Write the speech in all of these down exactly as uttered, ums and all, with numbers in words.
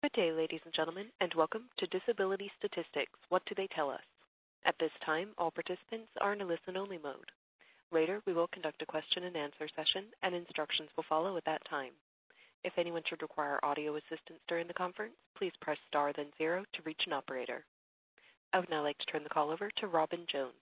Good day, ladies and gentlemen, and welcome to Disability Statistics, What Do They Tell Us? At this time, all participants are in a listen-only mode. Later, we will conduct a question-and-answer session, and instructions will follow at that time. If anyone should require audio assistance during the conference, please press star then zero to reach an operator. I would now like to turn the call over to Robin Jones.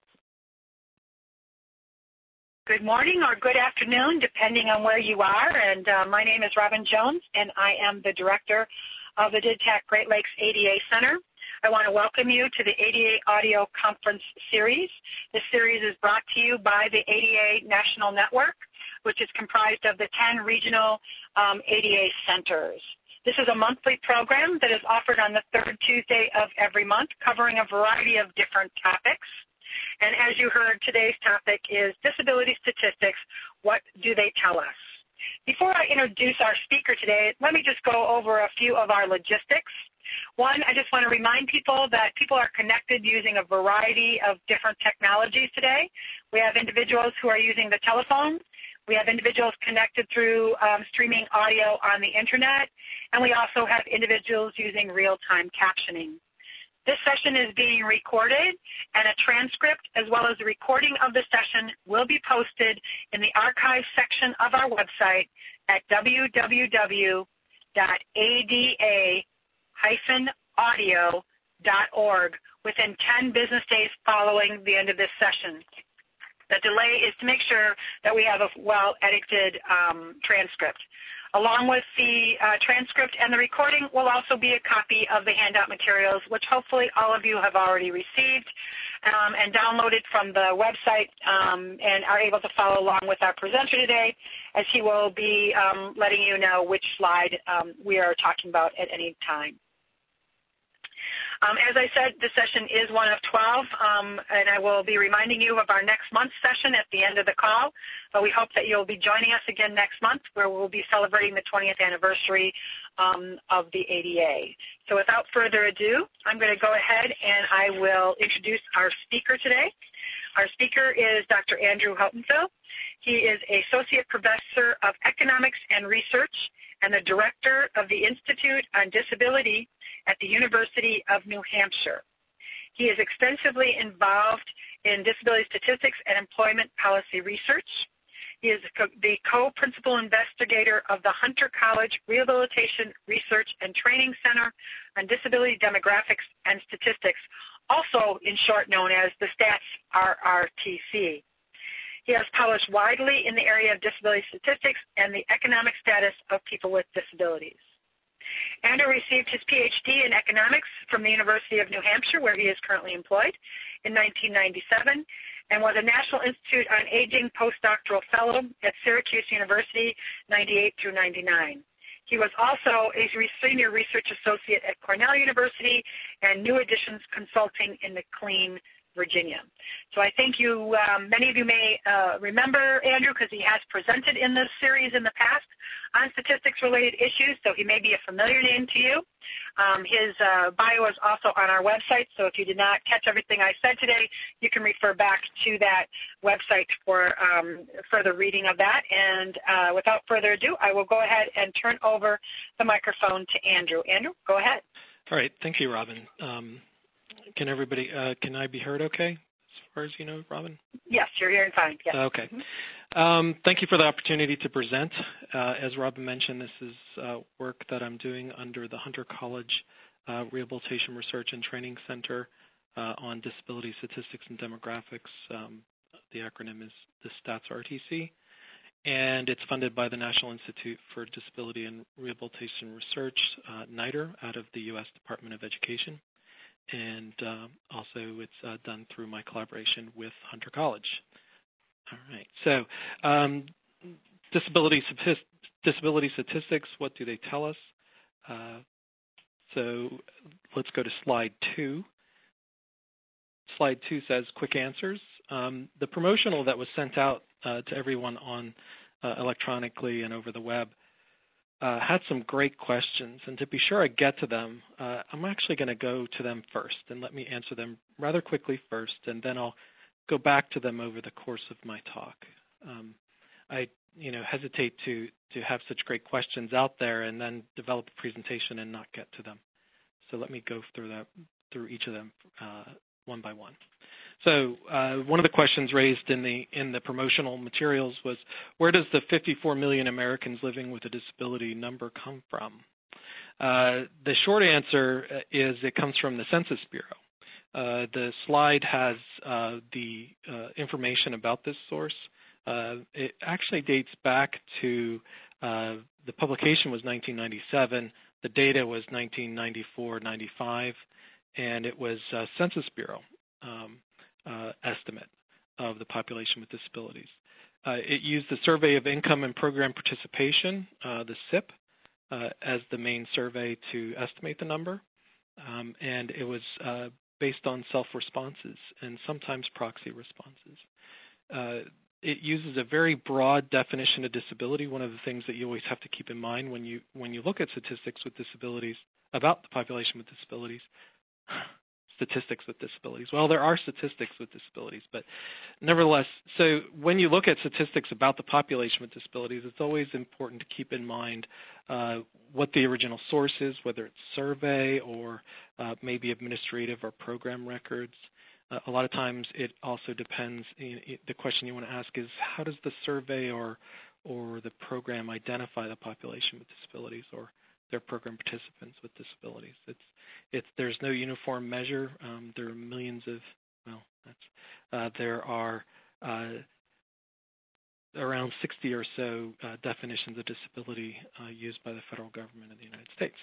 Good morning or good afternoon, depending on where you are. And uh, my name is Robin Jones, and I am the director of the DIDTAC Great Lakes A D A Center. I want to welcome you to the A D A Audio Conference Series. This series is brought to you by the A D A National Network, which is comprised of the ten regional um, A D A centers. This is a monthly program that is offered on the third Tuesday of every month, covering a variety of different topics. And as you heard, today's topic is disability statistics. What do they tell us? Before I introduce our speaker today, let me just go over a few of our logistics. One, I just want to remind people that people are connected using a variety of different technologies today. We have individuals who are using the telephone. We have individuals connected through um, streaming audio on the internet. And we also have individuals using real-time captioning. This session is being recorded, and a transcript as well as the recording of the session will be posted in the archive section of our website at w w w dot a d a dash audio dot org within ten business days following the end of this session. The delay is to make sure that we have a well-edited um, transcript. Along with the uh, transcript and the recording will also be a copy of the handout materials, which hopefully all of you have already received um, and downloaded from the website um, and are able to follow along with our presenter today, as he will be um, letting you know which slide um, we are talking about at any time. Um, as I said, the session is one of twelve, um, and I will be reminding you of our next month's session at the end of the call. But we hope that you'll be joining us again next month, where we'll be celebrating the twentieth anniversary um, of the A D A. So without further ado, I'm going to go ahead and I will introduce our speaker today. Our speaker is Doctor Andrew Houghtonfill. He is Associate Professor of Economics and Research and the Director of the Institute on Disability at the University of New Hampshire. He is extensively involved in disability statistics and employment policy research. He is the co-principal investigator of the Hunter College Rehabilitation Research and Training Center on Disability Demographics and Statistics, also in short known as the STATS R R T C. He has published widely in the area of disability statistics and the economic status of people with disabilities. Andrew received his P H D in economics from the University of New Hampshire, where he is currently employed, in nineteen ninety-seven, and was a National Institute on Aging postdoctoral fellow at Syracuse University, ninety-eight through ninety-nine. He was also a senior research associate at Cornell University and New Additions Consulting in McLean, Virginia. So I think you, um, many of you may uh, remember Andrew because he has presented in this series in the past on statistics-related issues, so he may be a familiar name to you. Um, his uh, bio is also on our website, so if you did not catch everything I said today, you can refer back to that website for um, further reading of that. And uh, without further ado, I will go ahead and turn over the microphone to Andrew. Andrew, go ahead. All right. Thank you, Robin. Um, Can everybody, uh, can I be heard okay, as far as you know, Robin? Yes, you're hearing fine. Yes. Okay. Mm-hmm. Um, thank you for the opportunity to present. Uh, as Robin mentioned, this is uh, work that I'm doing under the Hunter College uh, Rehabilitation Research and Training Center uh, on Disability Statistics and Demographics. Um, the acronym is the STATS R T C, and it's funded by the National Institute for Disability and Rehabilitation Research, uh, NIDR, out of the U S Department of Education. And uh, also it's uh, done through my collaboration with Hunter College. All right, so um, disability, disability statistics, what do they tell us? Uh, so let's go to slide two. Slide two says quick answers. Um, the promotional that was sent out uh, to everyone on uh, electronically and over the web Uh, had some great questions, and to be sure I get to them, uh, I'm actually going to go to them first, and let me answer them rather quickly first, and then I'll go back to them over the course of my talk. Um, I you know, hesitate to, to have such great questions out there and then develop a presentation and not get to them. So let me go through that, through each of them uh, one by one. So uh, one of the questions raised in the in the promotional materials was, where does the fifty-four million Americans living with a disability number come from? Uh, the short answer is it comes from the Census Bureau. Uh, the slide has uh, the uh, information about this source. Uh, it actually dates back to uh, the publication was nineteen ninety-seven. The data was nineteen ninety-four ninety-five, and it was uh, Census Bureau um, uh, estimate of the population with disabilities. Uh, it used the Survey of Income and Program Participation, uh, the S I P, uh, as the main survey to estimate the number, um, and it was uh, based on self-responses and sometimes proxy responses. Uh, it uses a very broad definition of disability. One of the things that you always have to keep in mind when you when you look at statistics with disabilities, about the population with disabilities, statistics with disabilities. Well, there are statistics with disabilities, but nevertheless, so when you look at statistics about the population with disabilities, it's always important to keep in mind uh, what the original source is, whether it's survey or uh, maybe administrative or program records. Uh, a lot of times it also depends, it, the question you want to ask is, how does the survey or, or the program identify the population with disabilities or their program participants with disabilities? It's, it's, there's no uniform measure. Um, there are millions of, well, that's, uh, there are uh, around sixty or so uh, definitions of disability uh, used by the federal government of the United States.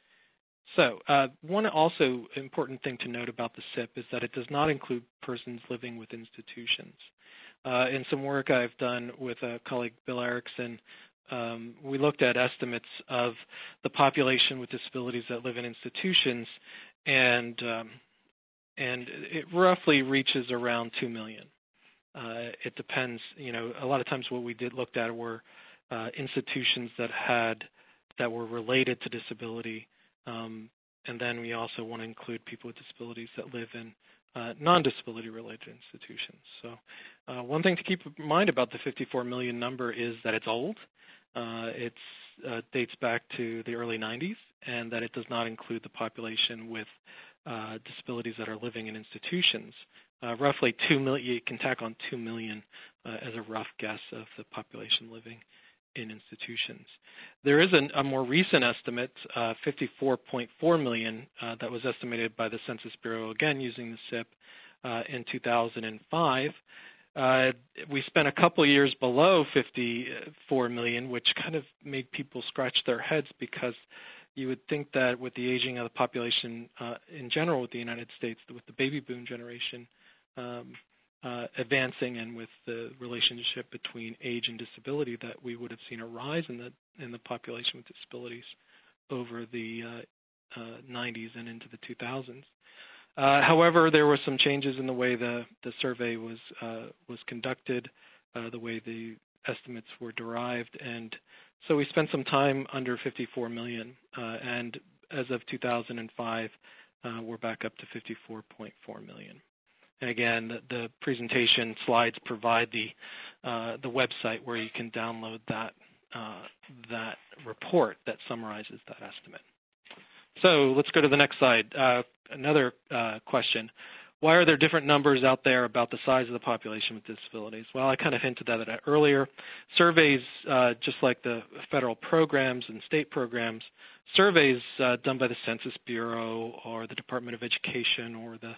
So uh, one also important thing to note about the S I P is that it does not include persons living with institutions. Uh, in some work I've done with a colleague, Bill Erickson, um, we looked at estimates of the population with disabilities that live in institutions, and um, and it roughly reaches around two million. Uh, it depends, you know, a lot of times what we did looked at were uh, institutions that had, that were related to disability, um, and then we also want to include people with disabilities that live in uh, non-disability related institutions. So uh, one thing to keep in mind about the fifty-four million number is that it's old. Uh, it uh, dates back to the early nineties, and that it does not include the population with uh, disabilities that are living in institutions. Uh, roughly two million, you can tack on two million uh, as a rough guess of the population living in institutions. There is an, a more recent estimate, uh, fifty-four point four million, uh, that was estimated by the Census Bureau, again using the S I P, uh, in two thousand five. Uh, we spent a couple years below fifty-four million, which kind of made people scratch their heads, because you would think that with the aging of the population uh, in general with the United States, with the baby boom generation um, uh, advancing, and with the relationship between age and disability, that we would have seen a rise in the in the population with disabilities over the uh, uh, nineties and into the two thousands. Uh, however, there were some changes in the way the, the survey was uh, was conducted, uh, the way the estimates were derived, and so we spent some time under fifty-four million, uh, and as of two thousand five, uh, we're back up to fifty-four point four million. And again, the, the presentation slides provide the uh, the website where you can download that uh, that report that summarizes that estimate. So let's go to the next slide. Uh, another uh, question. Why are there different numbers out there about the size of the population with disabilities? Well, I kind of hinted at it earlier. Surveys, uh, just like the federal programs and state programs, surveys uh, done by the Census Bureau or the Department of Education or the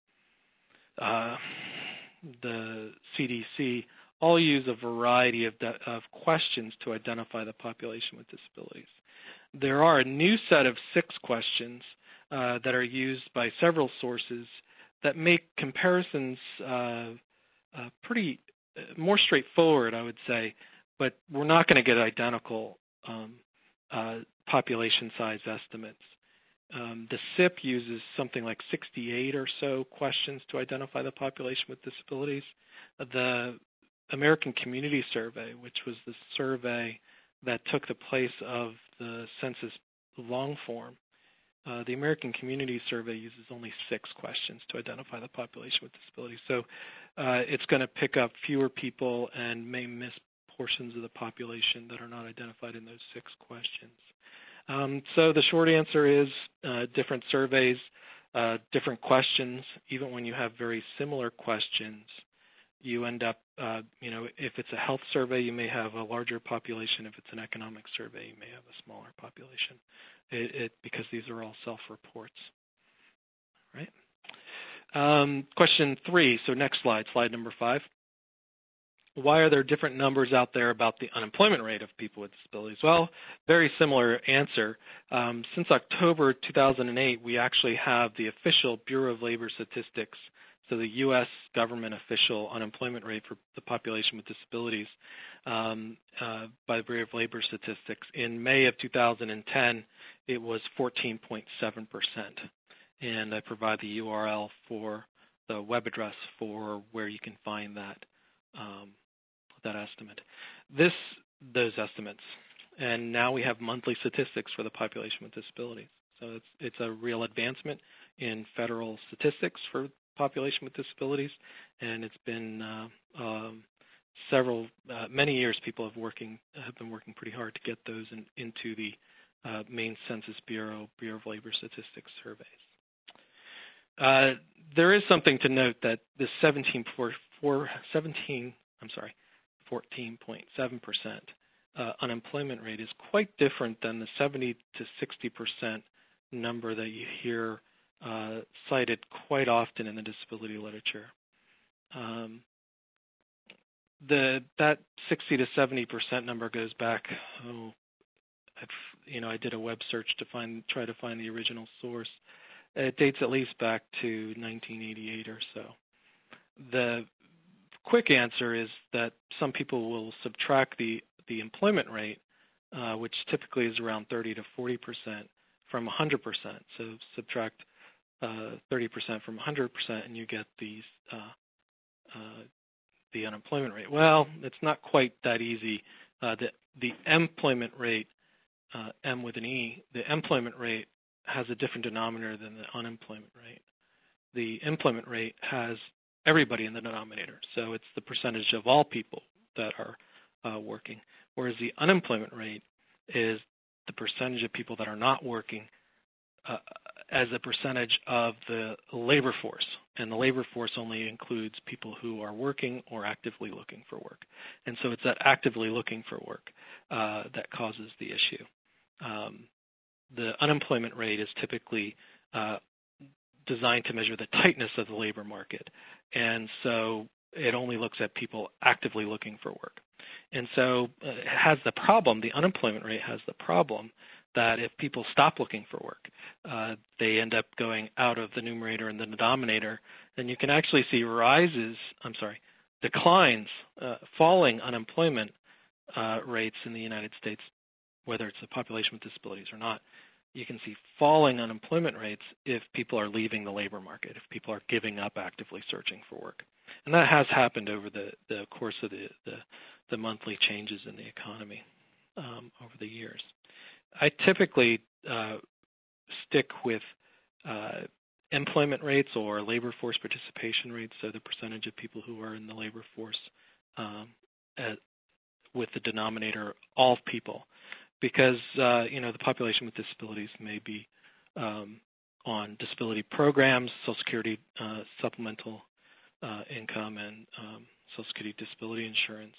uh, the C D C all use a variety of, of questions to identify the population with disabilities. There are a new set of six questions uh, that are used by several sources that make comparisons uh, uh, pretty uh, more straightforward, I would say, but we're not going to get identical um, uh, population size estimates. Um, the S I P uses something like sixty-eight or so questions to identify the population with disabilities. The American Community Survey, which was the survey that took the place of the census long form, uh, the American Community Survey uses only six questions to identify the population with disabilities. So uh, it's going to pick up fewer people and may miss portions of the population that are not identified in those six questions. Um, so the short answer is uh, different surveys, uh, different questions. Even when you have very similar questions, you end up, uh, you know, if it's a health survey, you may have a larger population. If it's an economic survey, you may have a smaller population, it, it, because these are all self-reports, right? Um, question three, so next slide, slide number five. Why are there different numbers out there about the unemployment rate of people with disabilities? Well, very similar answer. Um, since October two thousand eight, we actually have the official Bureau of Labor Statistics, so the U S government official unemployment rate for the population with disabilities um, uh, by the Bureau of Labor Statistics. In May of two thousand ten, it was fourteen point seven percent. And I provide the U R L for the web address for where you can find that um, that estimate. This, those estimates, and now we have monthly statistics for the population with disabilities. So it's it's a real advancement in federal statistics for population with disabilities, and it's been uh, um, several, uh, many years. People have working have been working pretty hard to get those in, into the uh, main Census Bureau Bureau of Labor Statistics surveys. Uh, there is something to note that the seventeen, seventeen, I'm sorry, fourteen point seven percent uh, unemployment rate is quite different than the seventy to sixty percent number that you hear uh, cited quite often in the disability literature. Um, the that sixty to seventy percent number goes back. Oh, I've, you know, I did a web search to find try to find the original source. It dates at least back to nineteen eighty-eight or so. The quick answer is that some people will subtract the, the employment rate, uh, which typically is around thirty to forty percent, from one hundred percent. So subtract uh, thirty percent from one hundred percent and you get these, uh, uh, the unemployment rate. Well, it's not quite that easy. Uh, the, the employment rate, uh, M with an E, the employment rate has a different denominator than the unemployment rate. The employment rate has everybody in the denominator, so it's the percentage of all people that are uh, working, whereas the unemployment rate is the percentage of people that are not working uh, as a percentage of the labor force, and the labor force only includes people who are working or actively looking for work. And so it's that actively looking for work uh, that causes the issue. Um, The unemployment rate is typically uh, designed to measure the tightness of the labor market, and so it only looks at people actively looking for work. And so uh, it has the problem, the unemployment rate has the problem that if people stop looking for work, uh, they end up going out of the numerator and the denominator, then you can actually see rises, I'm sorry, declines, uh, falling unemployment uh, rates in the United States, whether it's the population with disabilities or not. You can see falling unemployment rates if people are leaving the labor market, if people are giving up actively searching for work. And that has happened over the, the course of the, the, the monthly changes in the economy um, over the years. I typically uh, stick with uh, employment rates or labor force participation rates, so the percentage of people who are in the labor force um, at, with the denominator all people. Because uh, you know, the population with disabilities may be um, on disability programs, Social Security uh, supplemental uh, income, and um, Social Security disability insurance.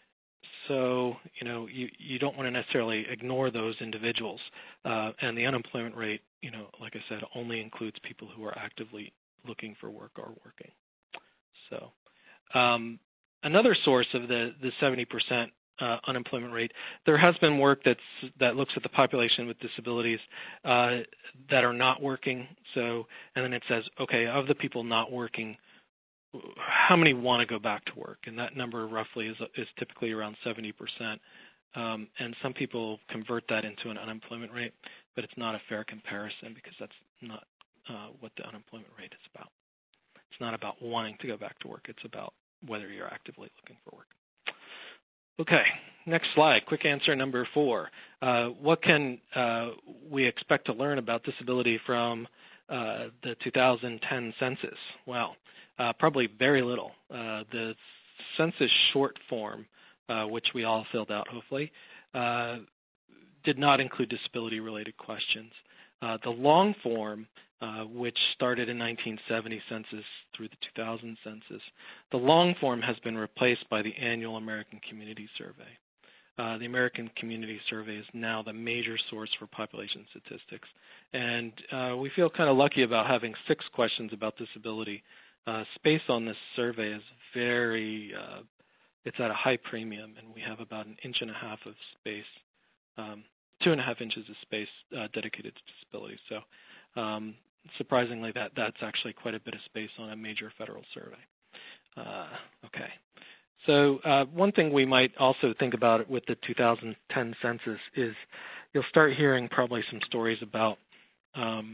So you know, you, you don't want to necessarily ignore those individuals. Uh, and the unemployment rate, you know, like I said, only includes people who are actively looking for work or working. So um, another source of the the seventy percent Uh, unemployment rate. There has been work that's, that looks at the population with disabilities uh, that are not working. So, and then it says, okay, of the people not working, how many want to go back to work? And that number roughly is, is typically around seventy percent. Um, and some people convert that into an unemployment rate, but it's not a fair comparison because that's not uh, what the unemployment rate is about. It's not about wanting to go back to work. It's about whether you're actively looking for work. Okay, next slide. Quick answer number four. Uh, what can uh, we expect to learn about disability from uh, the two thousand ten census? Well, uh, probably very little. Uh, the census short form uh, which we all filled out, hopefully, uh, did not include disability-related questions. Uh, the long form, uh, which started in nineteen seventy census through the two thousand census, the long form has been replaced by the annual American Community Survey. Uh, the American Community Survey is now the major source for population statistics. And uh, we feel kind of lucky about having six questions about disability. Uh, space on this survey is very, uh, it's at a high premium, and we have about an inch and a half of space, um, two and a half inches of space uh, dedicated to disability. So um, surprisingly, that, that's actually quite a bit of space on a major federal survey. Uh, okay. So uh, one thing we might also think about with the two thousand ten census is you'll start hearing probably some stories about um,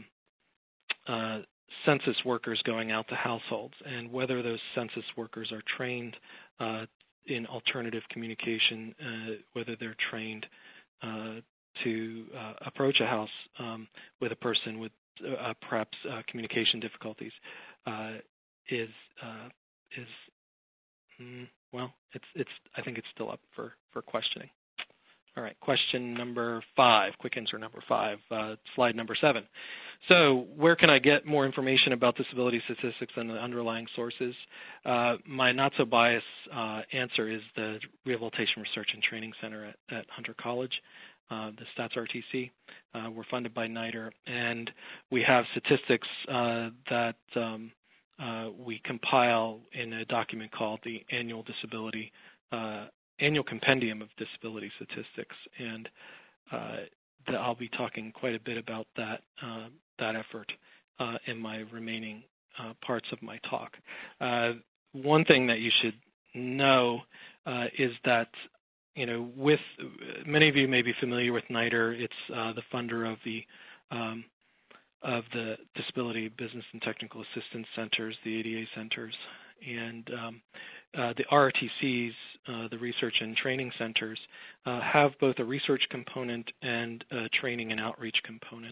uh, census workers going out to households and whether those census workers are trained uh, in alternative communication, uh, whether they're trained uh, to uh, approach a house um, with a person with uh, perhaps uh, communication difficulties uh, is uh, is mm, well, it's it's I think it's still up for for questioning. All right, question number five, quick answer number five, uh, slide number seven. So where can I get more information about disability statistics and the underlying sources? Uh, my not-so-biased uh, answer is the Rehabilitation Research and Training Center at, at Hunter College, uh, the Stats R T C. Uh, we're funded by NIDER, and we have statistics uh, that um, uh, we compile in a document called the Annual Disability uh, Annual Compendium of Disability Statistics, and uh, the, I'll be talking quite a bit about that uh, that effort uh, in my remaining uh, parts of my talk. Uh, one thing that you should know uh, is that, you know, with many of you may be familiar with NIDER. It's uh, the funder of the um, of the Disability Business and Technical Assistance Centers, the A D A centers, and um, uh, the R R T Cs, uh, the Research and Training Centers, uh, have both a research component and a training and outreach component.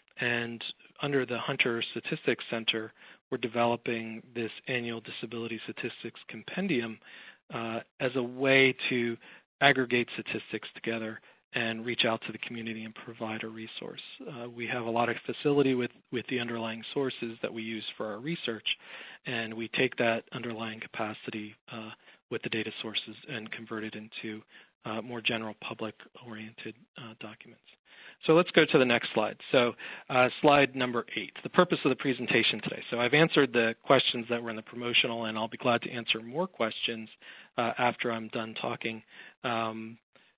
And under the Hunter Statistics Center, we're developing this annual disability statistics compendium uh, as a way to aggregate statistics together and reach out to the community and provide a resource. Uh, we have a lot of facility with, with the underlying sources that we use for our research, and we take that underlying capacity uh, with the data sources and convert it into uh, more general public-oriented uh, documents. So let's go to the next slide. So uh, slide number eight, the purpose of the presentation today. So I've answered the questions that were in the promotional, and I'll be glad to answer more questions uh, after I'm done talking. Um,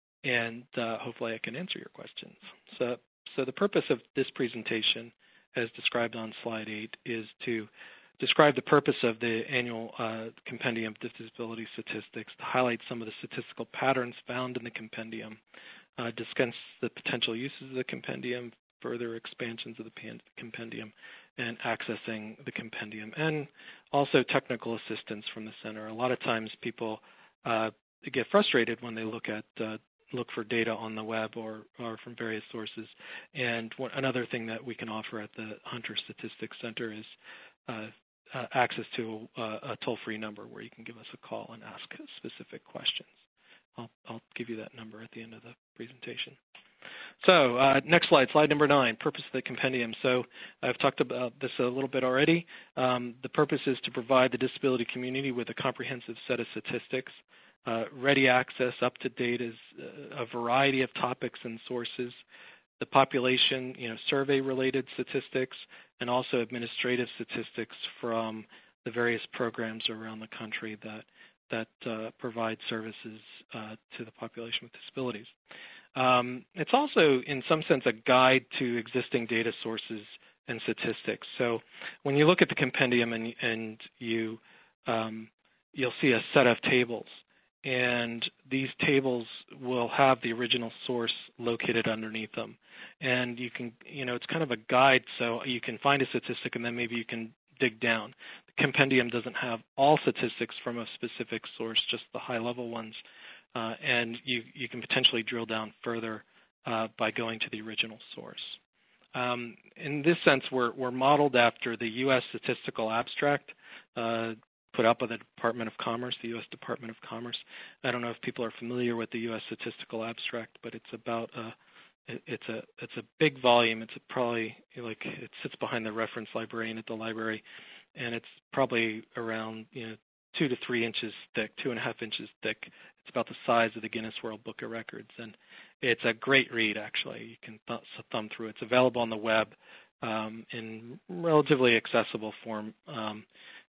and uh, hopefully I can answer your questions. So, so the purpose of this presentation, as described on slide eight, is to describe the purpose of the annual uh, compendium of disability statistics, to highlight some of the statistical patterns found in the compendium, uh, discuss the potential uses of the compendium, further expansions of the pan- compendium, and accessing the compendium, and also technical assistance from the center. A lot of times people uh, get frustrated when they look at uh, look for data on the web or, or from various sources. And one, another thing that we can offer at the Hunter Statistics Center is uh, uh, access to a, a toll-free number where you can give us a call and ask specific questions. I'll, I'll give you that number at the end of the presentation. So uh, next slide, slide number nine, purpose of the compendium. So I've talked about this a little bit already. Um, the purpose is to provide the disability community with a comprehensive set of statistics. Uh, ready access, up-to-date is uh, a variety of topics and sources, the population, you know, survey-related statistics, and also administrative statistics from the various programs around the country that that uh, provide services uh, to the population with disabilities. Um, it's also, in some sense, a guide to existing data sources and statistics. So when you look at the compendium and, and you um, you'll see a set of tables. And these tables will have the original source located underneath them. And you can, you know, it's kind of a guide, so you can find a statistic and then maybe you can dig down. The compendium doesn't have all statistics from a specific source, just the high-level ones. Uh, and you, you can potentially drill down further uh, by going to the original source. Um, in this sense, we're, we're modeled after the U S Statistical Abstract. Uh, put up by the Department of Commerce, the U S Department of Commerce. I don't know if people are familiar with the U S Statistical Abstract, but it's about uh, it, it's a it's a big volume. It's a probably like it sits behind the reference librarian at the library, and it's probably around you know two to three inches thick, two and a half inches thick. It's about the size of the Guinness World Book of Records, and it's a great read. Actually, you can th- thumb through. It's available on the web um, in relatively accessible form. Um,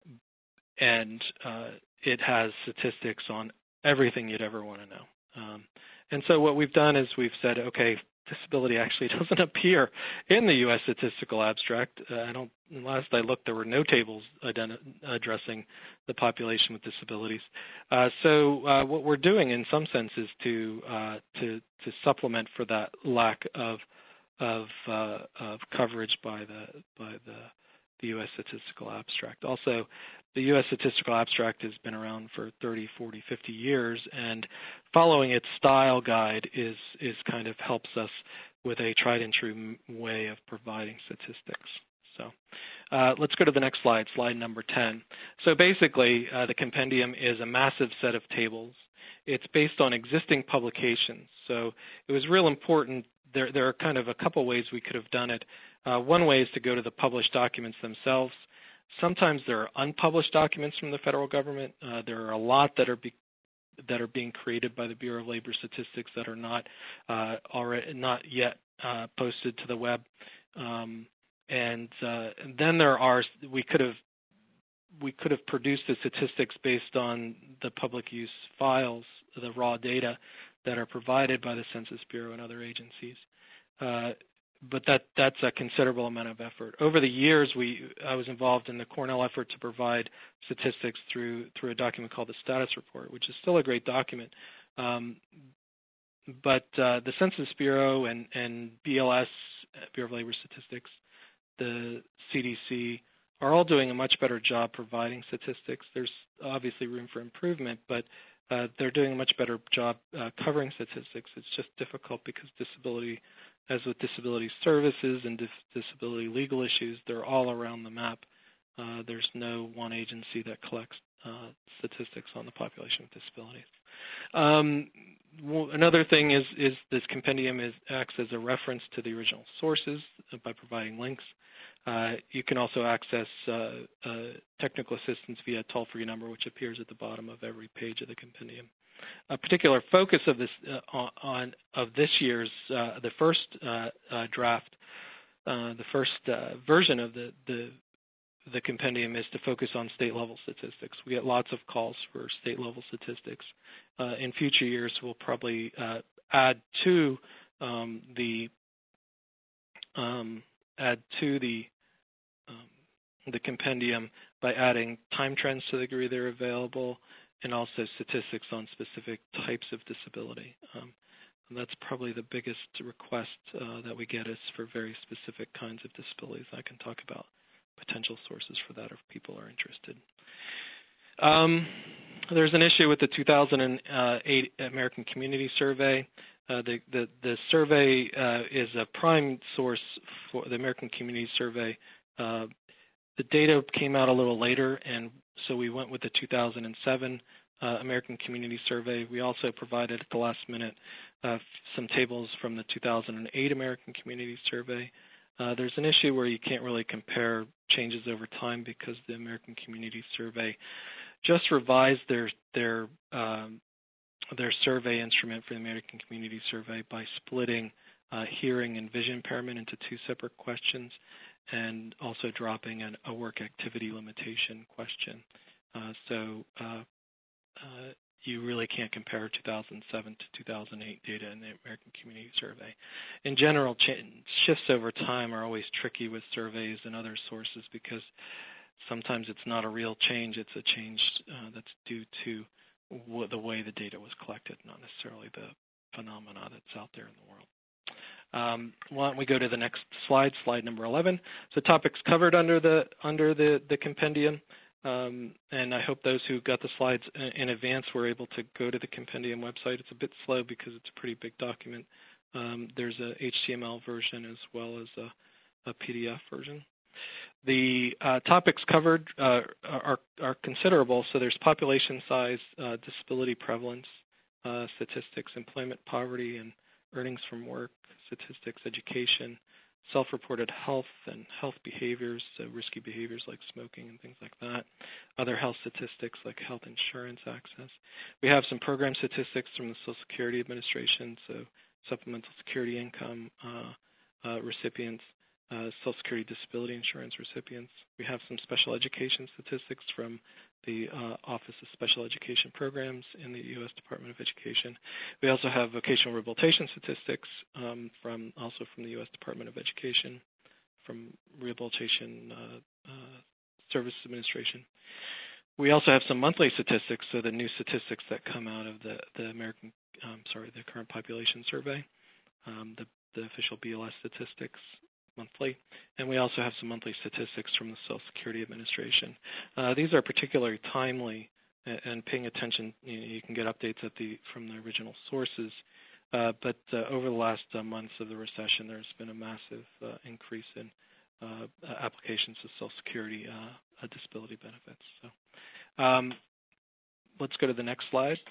and uh, it has statistics on everything you'd ever want to know. Um, and so what we've done is we've said, okay, disability actually doesn't appear in the U S Statistical Abstract. Uh, I don't. Last I looked, there were no tables identi- addressing the population with disabilities. Uh, so uh, what we're doing, in some sense, is to uh, to to supplement for that lack of of uh, of coverage by the by the the U S Statistical Abstract. Also, the U S Statistical Abstract has been around for thirty, forty, fifty years, and following its style guide is is kind of helps us with a tried and true way of providing statistics. So uh, let's go to the next slide, slide number ten. So basically, uh, the compendium is a massive set of tables. It's based on existing publications. So it was real important. There, there are kind of a couple ways we could have done it. Uh, one way is to go to the published documents themselves. Sometimes there are unpublished documents from the federal government. Uh, there are a lot that are be, that are being created by the Bureau of Labor Statistics that are not uh, already not yet uh, posted to the web. Um, and, uh, and then there are we could have we could have produced the statistics based on the public use files, the raw data that are provided by the Census Bureau and other agencies. Uh, but that that's a considerable amount of effort. Over the years, we I was involved in the Cornell effort to provide statistics through through a document called the Status Report, which is still a great document. Um, but uh, the Census Bureau and, and B L S, Bureau of Labor Statistics, the C D C, are all doing a much better job providing statistics. There's obviously room for improvement, but uh, they're doing a much better job uh, covering statistics. It's just difficult because disability, as with disability services and dis- disability legal issues, they're all around the map. Uh, there's no one agency that collects uh, statistics on the population with disabilities. Um, well, another thing is, is this compendium is, acts as a reference to the original sources by providing links. Uh, you can also access uh, uh, technical assistance via a toll-free number, which appears at the bottom of every page of the compendium. A particular focus of this uh, on of this year's uh, the first uh, uh, draft, uh, the first uh, version of the the the compendium is to focus on state-level statistics. We get lots of calls for state-level statistics. Uh, in future years, we'll probably uh, add to um, the um, add to the um, the compendium by adding time trends to the degree they're available, and also statistics on specific types of disability. Um, and that's probably the biggest request uh, that we get is for very specific kinds of disabilities. I can talk about potential sources for that if people are interested. Um, there's an issue with the two thousand eight American Community Survey. Uh, the, the, the survey uh, is a prime source for the American Community Survey. Uh, the data came out a little later, and so we went with the two thousand seven uh, American Community Survey. We also provided at the last minute uh, some tables from the two thousand eight American Community Survey. Uh, there's an issue where you can't really compare changes over time because the American Community Survey just revised their their um, their survey instrument for the American Community Survey by splitting uh, hearing and vision impairment into two separate questions, and also dropping an, a work activity limitation question. Uh, so uh, uh, you really can't compare two thousand seven to two thousand eight data in the American Community Survey. In general, ch- shifts over time are always tricky with surveys and other sources because sometimes it's not a real change, it's a change uh, that's due to w- the way the data was collected, not necessarily the phenomena that's out there in the world. Um, why don't we go to the next slide, slide number eleven. So topics covered under the under the, the compendium. Um, and I hope those who got the slides in advance were able to go to the compendium website. It's a bit slow because it's a pretty big document. Um, there's a H T M L version as well as a, a P D F version. The uh, topics covered uh, are, are considerable. So there's population size, uh, disability prevalence, uh, statistics, employment, poverty, and earnings from work, statistics, education, self-reported health and health behaviors, so risky behaviors like smoking and things like that, other health statistics like health insurance access. We have some program statistics from the Social Security Administration, so supplemental security income uh, uh, recipients, uh, Social Security disability insurance recipients. We have some special education statistics from the uh, Office of Special Education Programs in the U S Department of Education. We also have vocational rehabilitation statistics um, from also from the U S Department of Education, from Rehabilitation uh, uh, Services Administration. We also have some monthly statistics, so the new statistics that come out of the, the American, um, sorry, the Current Population Survey, um, the, the official B L S statistics monthly, and we also have some monthly statistics from the Social Security Administration. Uh, these are particularly timely, and, and paying attention, you know, you can get updates at the from the original sources, uh, but uh, over the last uh, months of the recession, there's been a massive uh, increase in uh, applications of Social Security uh, disability benefits. So, um, let's go to the next slide.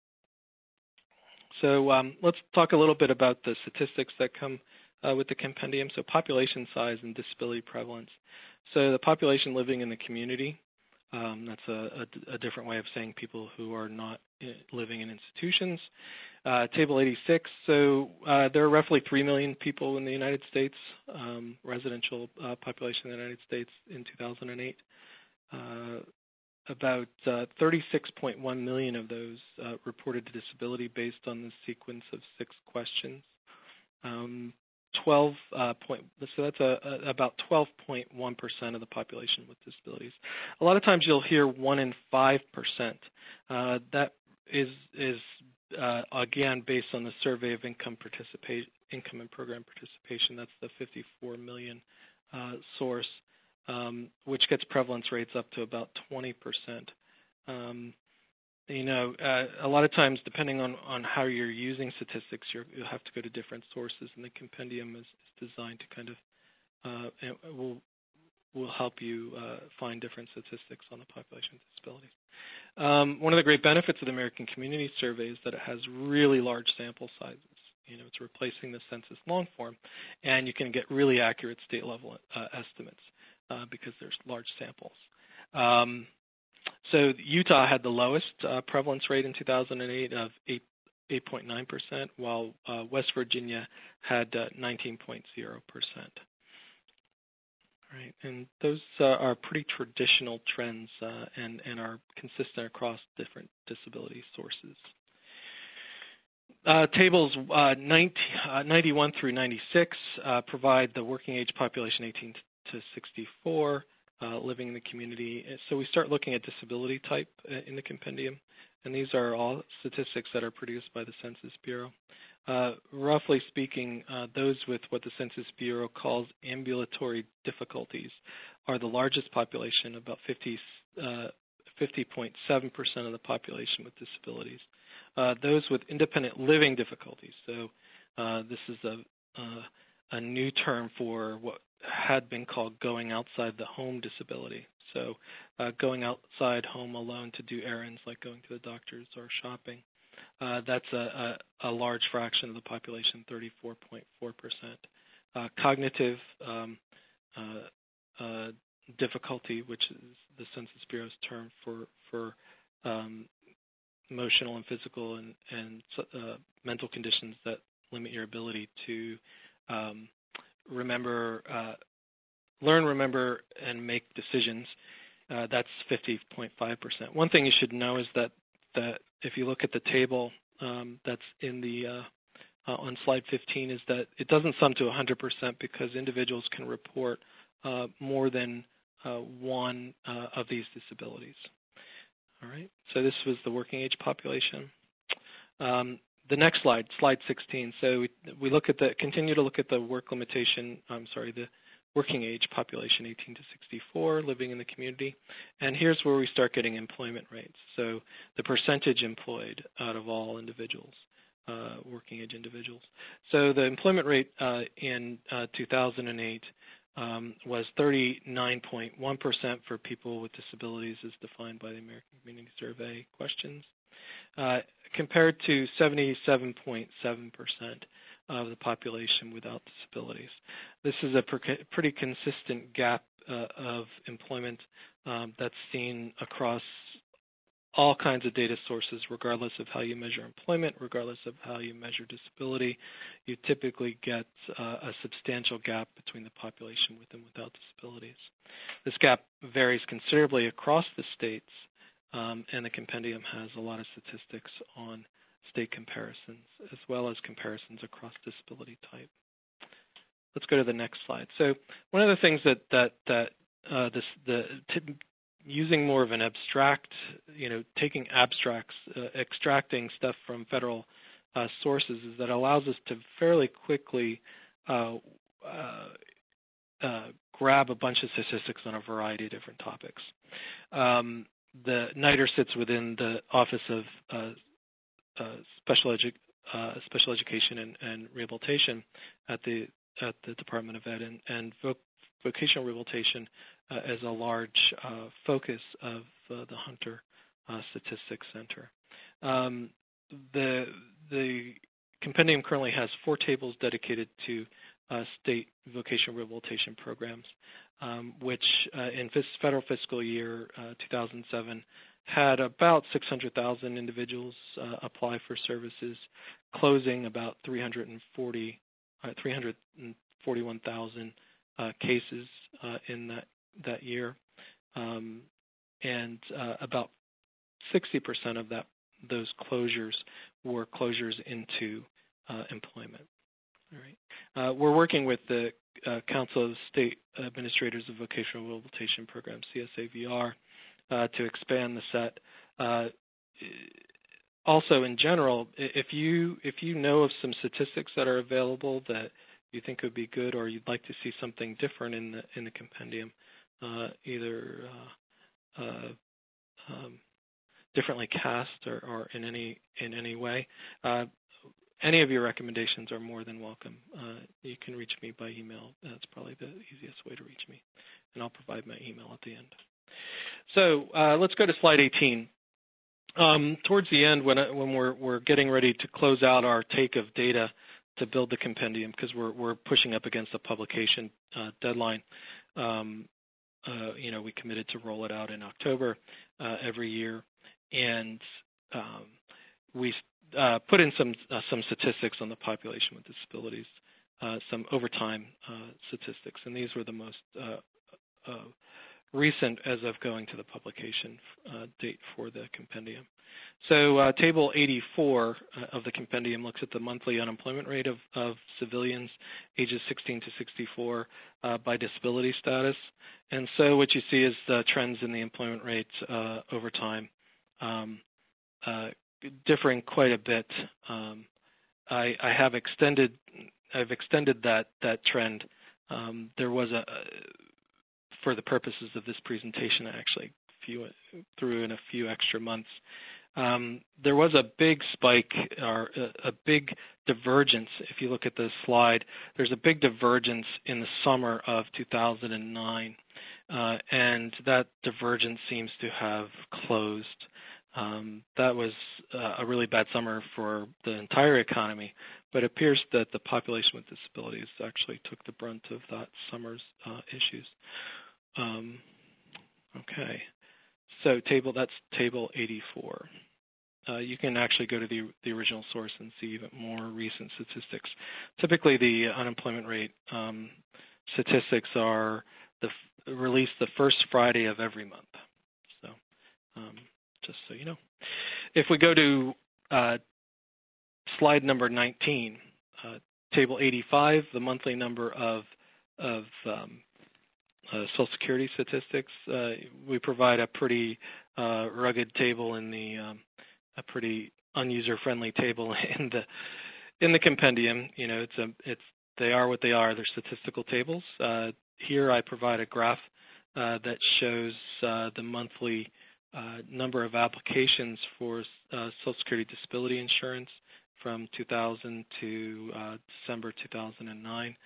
So um, let's talk a little bit about the statistics that come uh, with the compendium. So population size and disability prevalence. So the population living in the community, um, that's a, a, a different way of saying people who are not living in institutions. Uh, table eighty-six, so uh, there are roughly three million people in the United States, um, residential uh, population in the United States in two thousand eight. Uh, About uh, thirty-six point one million of those uh, reported a disability based on the sequence of six questions. Um, twelve uh, point, so that's a, a, about twelve point one percent of the population with disabilities. A lot of times you'll hear one in five percent. Uh, that is is uh, again based on the Survey of Income Participation, Income and Program Participation. That's the fifty-four million uh, source. Um, which gets prevalence rates up to about twenty percent. Um, you know, uh, a lot of times, depending on, on how you're using statistics, you're, you'll have to go to different sources, and the compendium is, is designed to kind of uh, it will will help you uh, find different statistics on the population disabilities. Um, one of the great benefits of the American Community Survey is that it has really large sample sizes. You know, it's replacing the census long form, and you can get really accurate state level uh, estimates. Uh, because there's large samples. Um, so Utah had the lowest uh, prevalence rate in two thousand eight of eight point nine percent, while uh, West Virginia had uh, nineteen point zero percent. Right, and those uh, are pretty traditional trends uh, and, and are consistent across different disability sources. Uh, tables uh, ninety, uh, ninety-one through ninety-six uh, provide the working age population eighteen to sixty-four uh, living in the community. So we start looking at disability type in the compendium, and these are all statistics that are produced by the Census Bureau. Uh, roughly speaking, uh, those with what the Census Bureau calls ambulatory difficulties are the largest population, about fifty point seven percent of the population with disabilities. Uh, those with independent living difficulties, so uh, this is a, uh, a new term for what had been called going outside the home disability. So uh, going outside home alone to do errands like going to the doctor's or shopping. Uh, that's a, a, a large fraction of the population, thirty-four point four percent. Uh, cognitive um, uh, uh, difficulty, which is the Census Bureau's term for, for um, emotional and physical and, and uh, mental conditions that limit your ability to um, remember, uh, learn, remember, and make decisions. Uh, that's fifty point five percent. One thing you should know is that, that if you look at the table um, that's in the uh, uh, on slide fifteen, is that it doesn't sum to one hundred percent because individuals can report uh, more than uh, one uh, of these disabilities. All right, so this was the working age population. Um, the next slide, slide sixteen. So we, we look at the continue to look at the work limitation. I'm sorry, the working age population, eighteen to sixty-four, living in the community. And here's where we start getting employment rates. So the percentage employed out of all individuals, uh, working age individuals. So the employment rate uh, in uh, two thousand eight um, was thirty-nine point one percent for people with disabilities as defined by the American Community Survey questions, uh, compared to seventy-seven point seven percent of the population without disabilities. This is a per- pretty consistent gap uh, of employment um, that's seen across all kinds of data sources, regardless of how you measure employment, regardless of how you measure disability. You typically get uh, a substantial gap between the population with and without disabilities. This gap varies considerably across the states, um, and the compendium has a lot of statistics on state comparisons, as well as comparisons across disability type. Let's go to the next slide. So one of the things that, that, that uh, this, the using more of an abstract, you know, taking abstracts, uh, extracting stuff from federal uh, sources is that allows us to fairly quickly uh, uh, uh, grab a bunch of statistics on a variety of different topics. Um, the NITRE sits within the Office of uh, uh, Special, Edu uh, Special Education and, and Rehabilitation at the at the Department of Ed, and, and voc vocational rehabilitation uh, as a large uh, focus of uh, the Hunter uh, Statistics Center. Um, the, the compendium currently has four tables dedicated to uh, state vocational rehabilitation programs, um, which uh, in federal fiscal year uh, two thousand seven had about six hundred thousand individuals uh, apply for services, closing about three hundred forty, uh, three hundred forty-one thousand uh, cases uh, in that that year, um, and uh, about sixty percent of that those closures were closures into uh, employment. All right. Uh, we're working with the uh, Council of State Administrators of Vocational Rehabilitation Programs, C S A V R, uh, to expand the set. Uh, also, in general, if you if you know of some statistics that are available that you think would be good, or you'd like to see something different in the in the compendium, uh, either uh, uh, um, differently cast or, or in any in any way, uh, any of your recommendations are more than welcome. Uh, you can reach me by email. That's probably the easiest way to reach me, and I'll provide my email at the end. So uh, let's go to slide eighteen. Um, towards the end, when, when we're, we're getting ready to close out our take of data to build the compendium, because we're, we're pushing up against the publication uh, deadline, um, uh, you know, we committed to roll it out in October uh, every year, and um, we uh, put in some uh, some statistics on the population with disabilities, uh, some overtime uh, statistics, and these were the most uh, uh, recent as of going to the publication uh, date for the compendium. So uh, table eighty-four uh, of the compendium looks at the monthly unemployment rate of, of civilians ages sixteen to sixty-four uh, by disability status. And so what you see is the trends in the employment rates uh, over time, um, uh, differing quite a bit. Um, I, I have extended, I've extended that, that trend. Um, there was a, for the purposes of this presentation, I actually few, threw in a few extra months. Um, there was a big spike, or a, a big divergence. If you look at the slide, there's a big divergence in the summer of two thousand nine, uh, and that divergence seems to have closed. Um, that was uh, a really bad summer for the entire economy, but it appears that the population with disabilities actually took the brunt of that summer's uh, issues. Um, okay, so table that's table eighty-four. Uh, you can actually go to the, the original source and see even more recent statistics. Typically, the unemployment rate um, statistics are the, released the first Friday of every month. So, um, just so you know. If we go to uh, slide number nineteen, uh, table eighty-five, the monthly number of of um, Uh, Social Security statistics. Uh, we provide a pretty uh, rugged table in the, um, a pretty unuser-friendly table in the in the compendium. You know, it's a, it's they are what they are. They're statistical tables. Uh, here, I provide a graph uh, that shows uh, the monthly uh, number of applications for uh, Social Security disability insurance from two thousand to uh, December two thousand nine.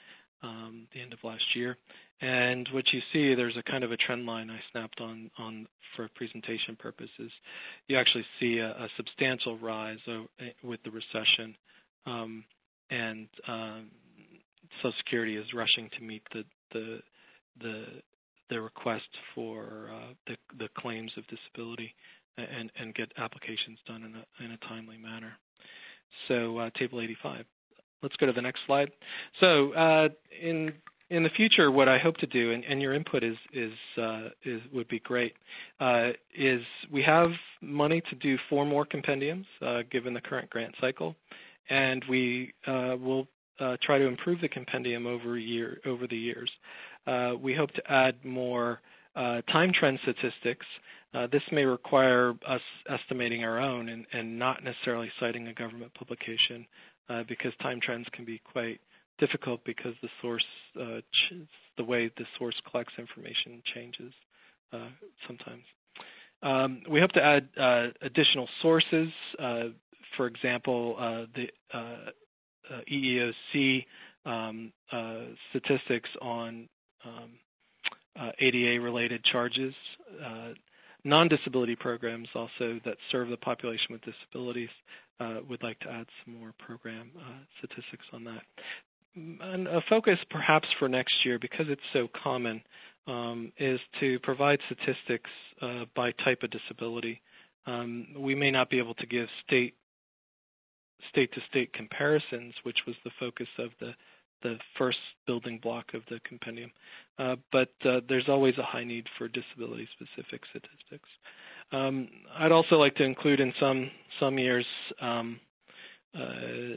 um, the end of last year. And what you see, there's a kind of a trend line I snapped on, on for presentation purposes. You actually see a, a substantial rise with the recession, um, and um, Social Security is rushing to meet the the the, the request for uh, the, the claims of disability and, and get applications done in a, in a timely manner. So uh, table eighty-five. Let's go to the next slide. So uh, in in the future, what I hope to do, and, and your input is is uh, is would be great, uh, is we have money to do four more compendiums uh, given the current grant cycle, and we uh, will uh, try to improve the compendium over year over the years. Uh, we hope to add more uh, time trend statistics. Uh, this may require us estimating our own and, and not necessarily citing a government publication, uh, because time trends can be quite difficult because the source, uh, ch- the way the source collects information changes uh, sometimes. Um, we hope to add uh, additional sources. Uh, for example, uh, the uh, uh, E E O C um, uh, statistics on um, uh, A D A-related charges. Uh, non-disability programs also that serve the population with disabilities. Uh, would like to add some more program uh, statistics on that. And a focus perhaps for next year, because it's so common, um, is to provide statistics uh, by type of disability. Um, we may not be able to give state state-to-state comparisons, which was the focus of the the first building block of the compendium. Uh, but uh, there's always a high need for disability-specific statistics. Um, I'd also like to include in some some years um, uh,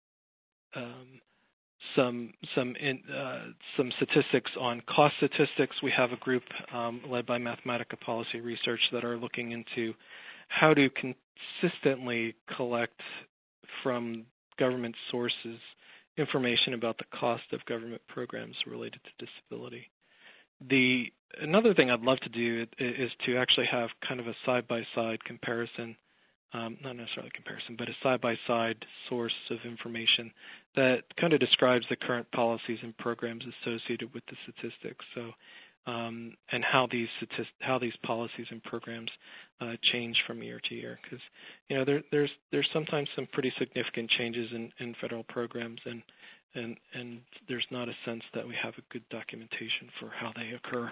um, some some in, uh, some statistics on cost statistics. We have a group um, led by Mathematica Policy Research that are looking into how to consistently collect from government sources information about the cost of government programs related to disability. The another thing I'd love to do is to actually have kind of a side-by-side comparison, um, not necessarily comparison, but a side-by-side source of information that kind of describes the current policies and programs associated with the statistics. So, um, and how these statist- how these policies and programs uh, change from year to year, because you know there, there's there's sometimes some pretty significant changes in, in federal programs, and and and there's not a sense that we have a good documentation for how they occur.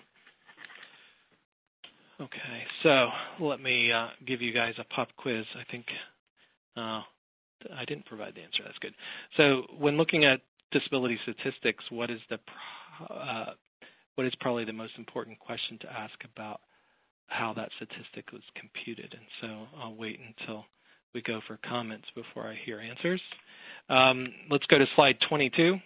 Okay, so let me uh, give you guys a pop quiz. I think uh, I didn't provide the answer. That's good. So when looking at disability statistics, what is the uh, what is probably the most important question to ask about how that statistic was computed? And so I'll wait until we go for comments before I hear answers. Um, let's go to slide twenty-two.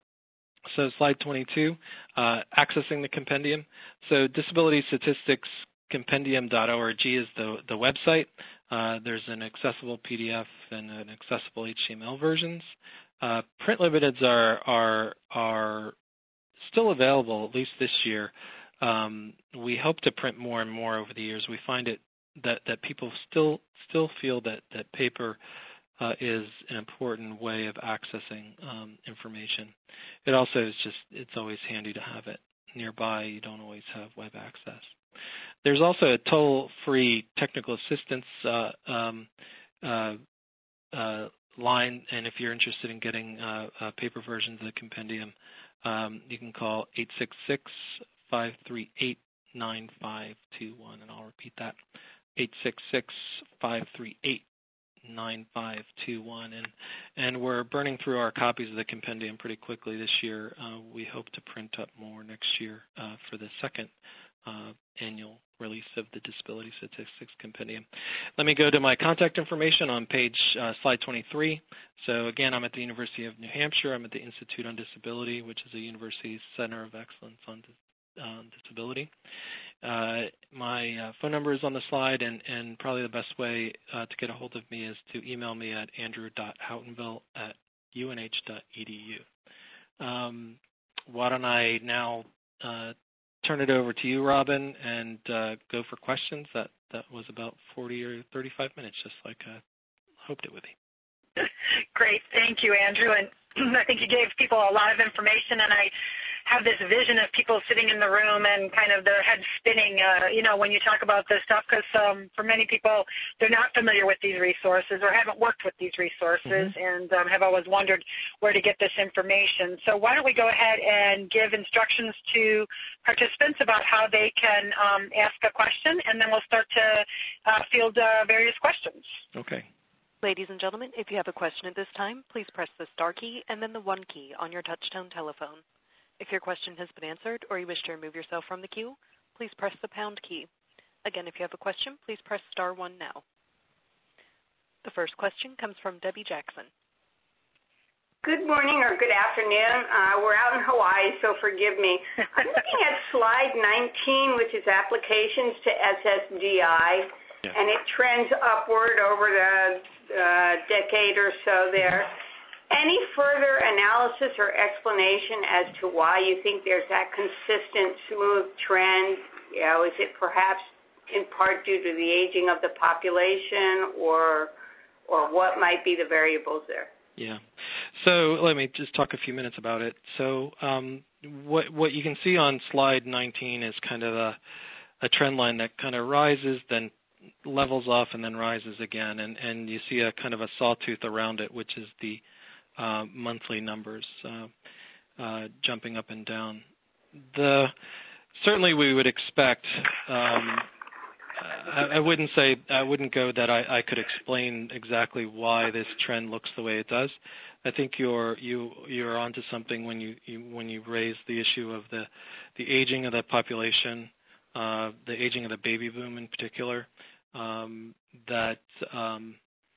So slide twenty-two, uh, accessing the compendium. So disability statistics compendium dot org is the, the website. Uh, there's an accessible P D F and an accessible H T M L versions. Uh, print limiteds are, are, are still available, at least this year. Um, we hope to print more and more over the years. We find it that, that people still still feel that, that paper uh, is an important way of accessing um, information. It also is just, it's always handy to have it nearby. You don't always have web access. There's also a toll-free technical assistance uh, um, uh, uh, line, and if you're interested in getting uh, uh, paper versions of the compendium, um, you can call eight six six, five three eight, nine five two one, and I'll repeat that, eight six six, five three eight, nine five two one, and and we're burning through our copies of the compendium pretty quickly this year. Uh, we hope to print up more next year uh, for the second uh, annual release of the Disability Statistics Compendium. Let me go to my contact information on page uh, slide twenty-three. So again, I'm at the University of New Hampshire. I'm at the Institute on Disability, which is a university center of excellence on um, disability. Uh, my uh, phone number is on the slide, and, and probably the best way uh, to get a hold of me is to email me at andrew dot houghtonville at u n h dot e d u. Um, why don't I now uh, turn it over to you, Robin, and uh, go for questions. That that was about forty or thirty-five minutes, just like I hoped it would be. Great. Thank you, Andrew. And I think you gave people a lot of information, and I have this vision of people sitting in the room and kind of their heads spinning, uh, you know, when you talk about this stuff, because um, for many people, they're not familiar with these resources or haven't worked with these resources mm-hmm. and um, have always wondered where to get this information. So why don't we go ahead and give instructions to participants about how they can um, ask a question, and then we'll start to uh, field uh, various questions. Okay. Ladies and gentlemen, if you have a question at this time, please press the star key and then the one key on your touch-tone telephone. If your question has been answered or you wish to remove yourself from the queue, please press the pound key. Again, if you have a question, please press star one now. The first question comes from Debbie Jackson. Good morning or good afternoon. Uh, we're out in Hawaii, so forgive me. I'm looking at slide nineteen, which is applications to S S D I, yeah. and it trends upward over the uh, decade or so there. Any further analysis or explanation as to why you think there's that consistent, smooth trend? You know, is it perhaps in part due to the aging of the population, or or what might be the variables there? Yeah. So let me just talk a few minutes about it. So um, what what you can see on slide nineteen is kind of a, a trend line that kind of rises, then levels off, and then rises again. And, and you see a kind of a sawtooth around it, which is the uh, monthly numbers uh, uh, jumping up and down. The certainly we would expect. Um, I, I wouldn't say I wouldn't go that I, I could explain exactly why this trend looks the way it does. I think you're you you're onto something when you, you when you raise the issue of the the aging of the population, uh, the aging of the baby boom in particular. Um, that um,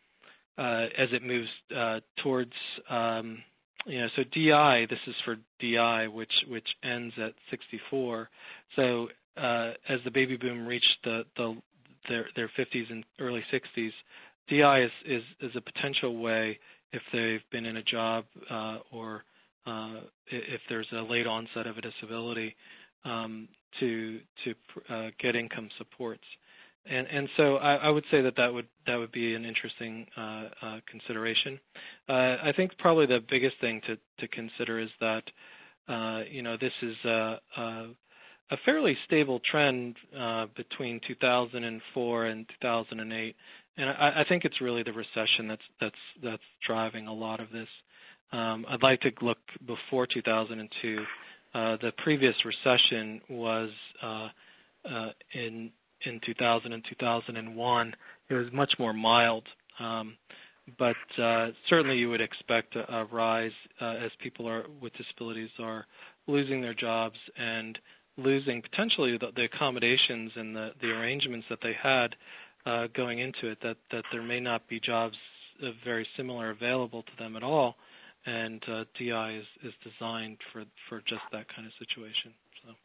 uh, as it moves uh, towards um, you know, so D I. This is for D I, which which ends at sixty-four. So Uh, as the baby boom reached the, the their their fifties and early sixties, D I is, is, is a potential way if they've been in a job uh, or uh, if there's a late onset of a disability um, to to uh, get income supports. And and so I, I would say that that would that would be an interesting uh, uh, consideration. Uh, I think probably the biggest thing to, to consider is that uh, you know this is a, a a fairly stable trend uh, between two thousand four and two thousand eight, and I, I think it's really the recession that's that's that's driving a lot of this. Um, I'd like to look before two thousand two. Uh, the previous recession was uh, uh, in in two thousand and two thousand one. It was much more mild, um, but uh, certainly you would expect a, a rise uh, as people are with disabilities are losing their jobs and losing potentially the, the accommodations and the, the arrangements that they had uh, going into it, that, that there may not be jobs uh, very similar available to them at all, and uh, D I is, is designed for, for just that kind of situation. So.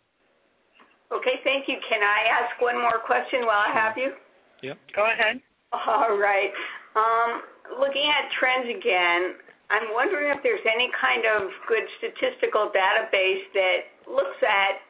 Okay, thank you. Can I ask one more question while I have you? Yep. Go ahead. All right. Um, looking at trends again, I'm wondering if there's any kind of good statistical database that looks at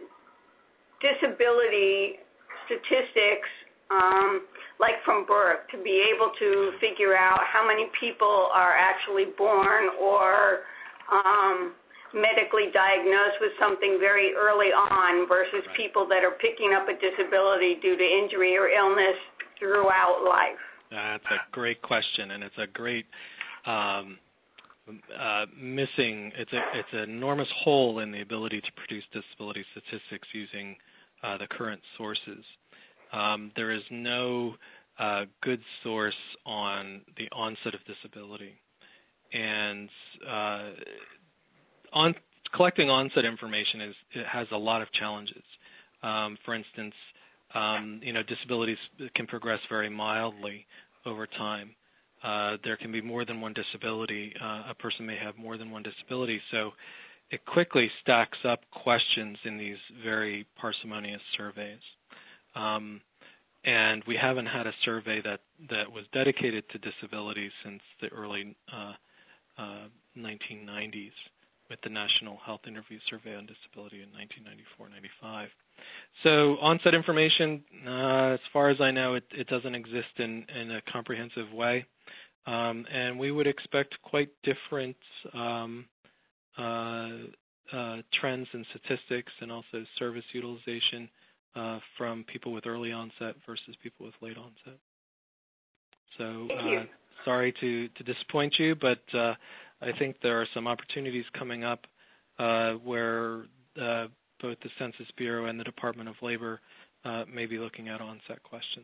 disability statistics, um, like from birth, to be able to figure out how many people are actually born or um, medically diagnosed with something very early on versus right. people that are picking up a disability due to injury or illness throughout life. That's a great question, and it's a great um, uh, missing. It's a it's an enormous hole in the ability to produce disability statistics using Uh, the current sources. Um, there is no uh, good source on the onset of disability, and uh, on collecting onset information is it has a lot of challenges. Um, for instance, um, you know, disabilities can progress very mildly over time. Uh, there can be more than one disability. Uh, a person may have more than one disability, so it quickly stacks up questions in these very parsimonious surveys. Um, and we haven't had a survey that, that was dedicated to disability since the early uh, uh, nineteen nineties with the National Health Interview Survey on Disability in nineteen ninety-four ninety-five. So onset information, uh, as far as I know, it, it doesn't exist in, in a comprehensive way. Um, and we would expect quite different um, uh, uh, trends in statistics and also service utilization uh, from people with early onset versus people with late onset. So uh, sorry to, to disappoint you, but uh, I think there are some opportunities coming up uh, where uh, both the Census Bureau and the Department of Labor uh, may be looking at onset questions.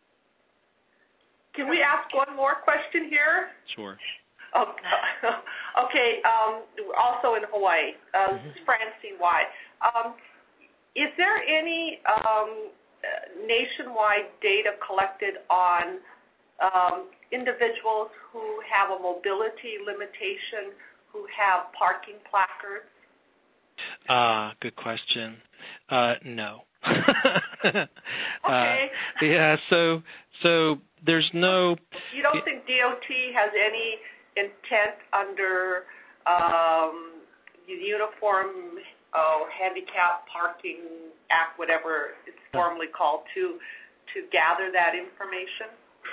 Can we ask one more question here? Sure. Oh, okay, um, also in Hawaii, uh, mm-hmm. This is Francine Y. Um, is there any um, nationwide data collected on um, individuals who have a mobility limitation who have parking placards? Ah, uh, good question. Uh, no. Okay. Uh, yeah, so so there's no... You don't think D O T has any intent under um, the Uniform oh, Handicap Parking Act, whatever it's formally called, to to gather that information?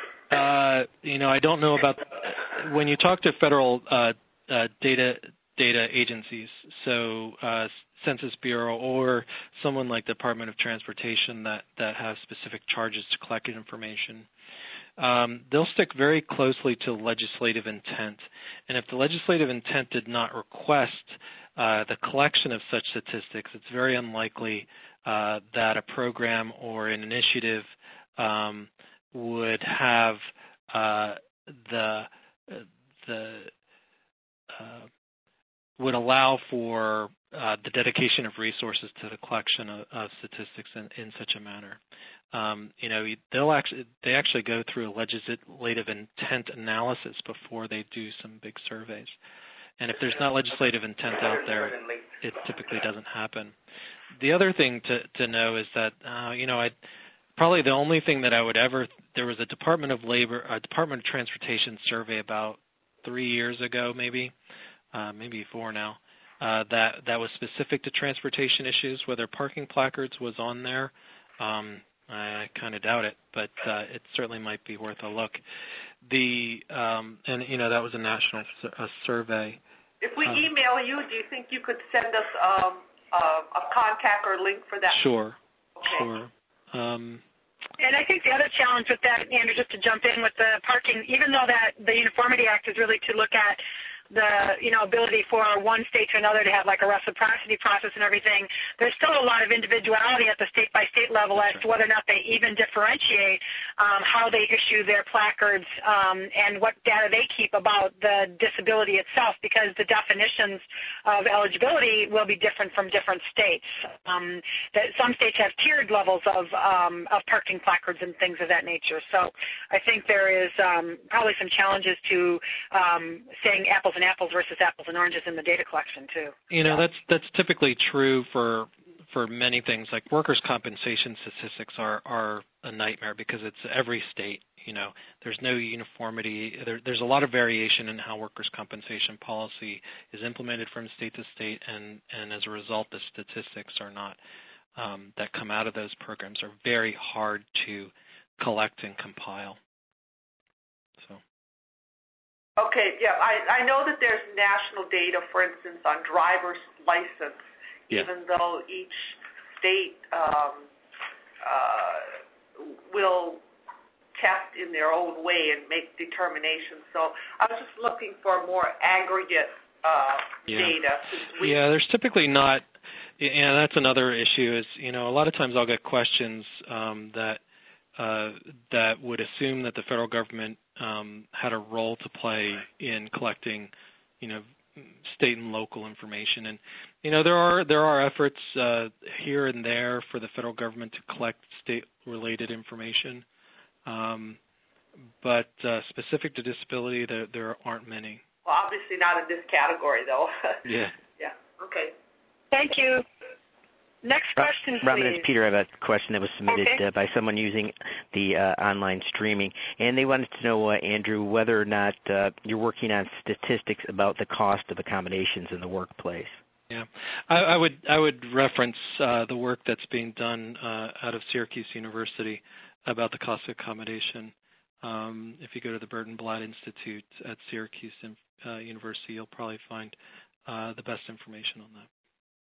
Uh, you know, I don't know about when you talk to federal uh, uh, data data agencies, so uh, Census Bureau or someone like the Department of Transportation that, that have specific charges to collect information. Um, they'll stick very closely to legislative intent. And if the legislative intent did not request uh, the collection of such statistics, it's very unlikely uh, that a program or an initiative um, would have uh, the the uh, would allow for uh, the dedication of resources to the collection of, of statistics in, in such a manner. Um, you know, they'll actually they actually go through a legislative intent analysis before they do some big surveys. And if there's not legislative intent out there, it typically doesn't happen. The other thing to, to know is that, uh, you know, I probably the only thing that I would ever there was a Department of Labor, a Department of Transportation survey about three years ago, maybe. Uh, maybe four now, uh, that, that was specific to transportation issues. Whether parking placards was on there, um, I, I kind of doubt it, but uh, it certainly might be worth a look. The um, and you know that was a national a survey. If we um, email you, do you think you could send us um, uh, a contact or link for that? Sure, okay. sure. Um, And I think the other challenge with that, Andrew, just to jump in with the parking, even though that the Uniformity Act is really to look at the, you know, ability for one state to another to have like a reciprocity process and everything, there's still a lot of individuality at the state-by-state level as to whether or not they even differentiate um, how they issue their placards um, and what data they keep about the disability itself, because the definitions of eligibility will be different from different states. Um, that some states have tiered levels of, um, of parking placards and things of that nature. So I think there is um, probably some challenges to um, saying apples and apples versus apples and oranges in the data collection too. You know, that's that's typically true for for many things. Like workers' compensation statistics are are a nightmare because it's every state. You know, there's no uniformity. There, there's a lot of variation in how workers' compensation policy is implemented from state to state, and and as a result, the statistics are not um, that come out of those programs are very hard to collect and compile. So. Okay, yeah, I, I know that there's national data, for instance, on driver's license, yeah. even though each state um, uh, will test in their own way and make determinations. So I was just looking for more aggregate uh, yeah. data. We yeah, there's typically not, and that's another issue is, you know, a lot of times I'll get questions um, that uh, that would assume that the federal government um, had a role to play in collecting, you know, state and local information. And, you know, there are there are efforts uh, here and there for the federal government to collect state-related information, um, but uh, specific to disability, there, there aren't many. Well, obviously not in this category, though. yeah. Yeah. Okay. Thank you. Next question, please. Robin, it's Peter. I have a question that was submitted okay. uh, by someone using the uh, online streaming, and they wanted to know, uh, Andrew, whether or not uh, you're working on statistics about the cost of accommodations in the workplace. Yeah, I, I would I would reference uh, the work that's being done uh, out of Syracuse University about the cost of accommodation. Um, if you go to the Burton Blatt Institute at Syracuse uh, University, you'll probably find uh, the best information on that.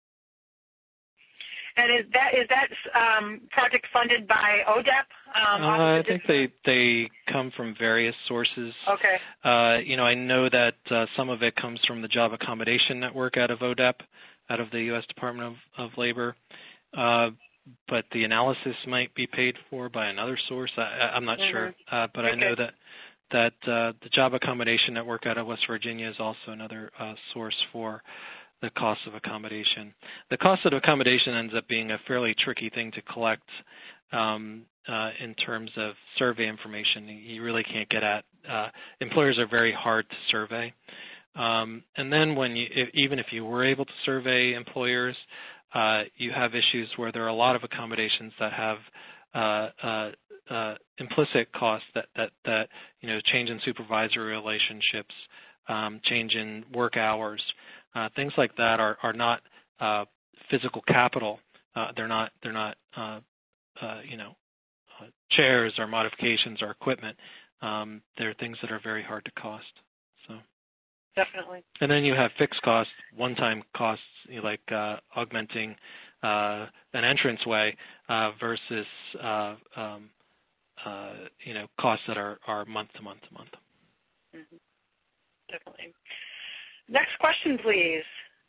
And is that is that um, project funded by O D E P? Um, uh, I think they, they come from various sources. Okay. Uh, you know, I know that uh, some of it comes from the Job Accommodation Network out of O D E P, out of the U S Department of, of Labor. Uh, but the analysis might be paid for by another source. I, I'm not mm-hmm. sure. Uh, but okay. I know that that uh, the Job Accommodation Network out of West Virginia is also another uh, source for the cost of accommodation. The cost of accommodation ends up being a fairly tricky thing to collect um, uh, in terms of survey information. You really can't get at. Uh, employers are very hard to survey. Um, and then when you, if, even if you were able to survey employers, uh, you have issues where there are a lot of accommodations that have uh, uh, uh, implicit costs that, that, that, you know, change in supervisory relationships, um, change in work hours. Uh, things like that are, are not uh, physical capital. Uh, they're not they're not uh, uh, you know uh, chairs or modifications or equipment. Um, they're things that are very hard to cost. So definitely. And then you have fixed costs, one-time costs, you know, like uh, augmenting uh, an entranceway uh, versus uh, um, uh, you know costs that are, are month to month to month. Mm-hmm. Definitely. Next question, please.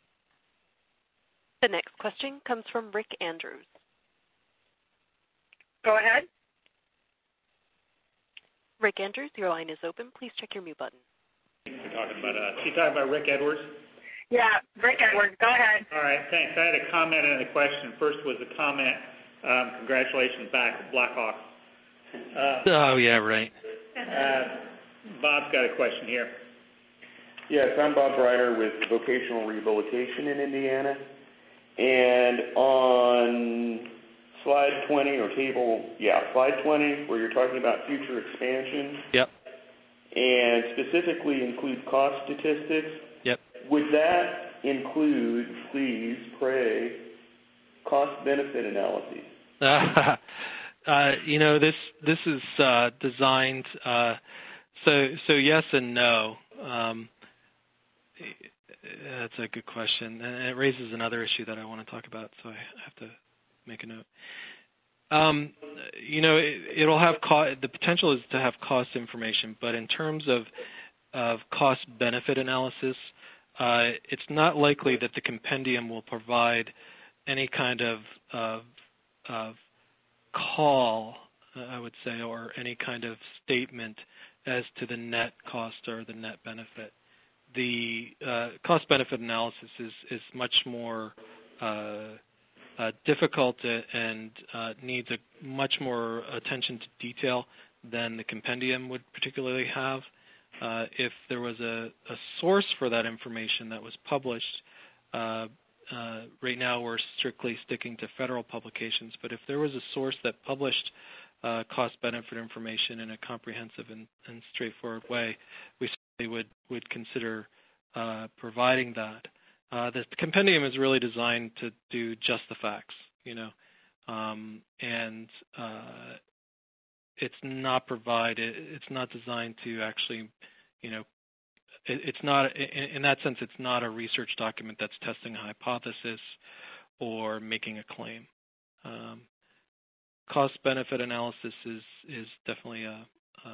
The next question comes from Rick Andrews. Go ahead. Rick Andrews, your line is open. Please check your mute button. You're talking about, uh, you talking about Rick Edwards? Yeah, Rick Edwards. Go ahead. All right, thanks. I had a comment and a question. First was a comment. Um, congratulations back, Blackhawks. Uh, oh, yeah, right. Uh, Bob's got a question here. Yes, I'm Bob Breiner with Vocational Rehabilitation in Indiana. And on slide twenty or table, yeah, slide twenty, where you're talking about future expansion. Yep. And specifically include cost statistics. Yep. Would that include, please, pray, cost-benefit analyses? Uh, uh, you know, this this is uh, designed, uh, so so yes and no. Um, That's a good question, and it raises another issue that I want to talk about, so I have to make a note. Um, you know, it, it'll have co- the potential is to have cost information, but in terms of of cost-benefit analysis, uh, it's not likely that the compendium will provide any kind of of, of call, I would say, or any kind of statement as to the net cost or the net benefit. The uh, cost-benefit analysis is, is much more uh, uh, difficult and uh, needs a much more attention to detail than the compendium would particularly have. Uh, if there was a, a source for that information that was published, uh, uh, right now we're strictly sticking to federal publications, but if there was a source that published uh, cost-benefit information in a comprehensive and, and straightforward way, we certainly would, would consider uh, providing that. Uh, the compendium is really designed to do just the facts, you know, um, and uh, it's not provided, it's not designed to actually, you know, it, it's not, in, in that sense, it's not a research document that's testing a hypothesis or making a claim. Um, cost-benefit analysis is, is definitely a, a,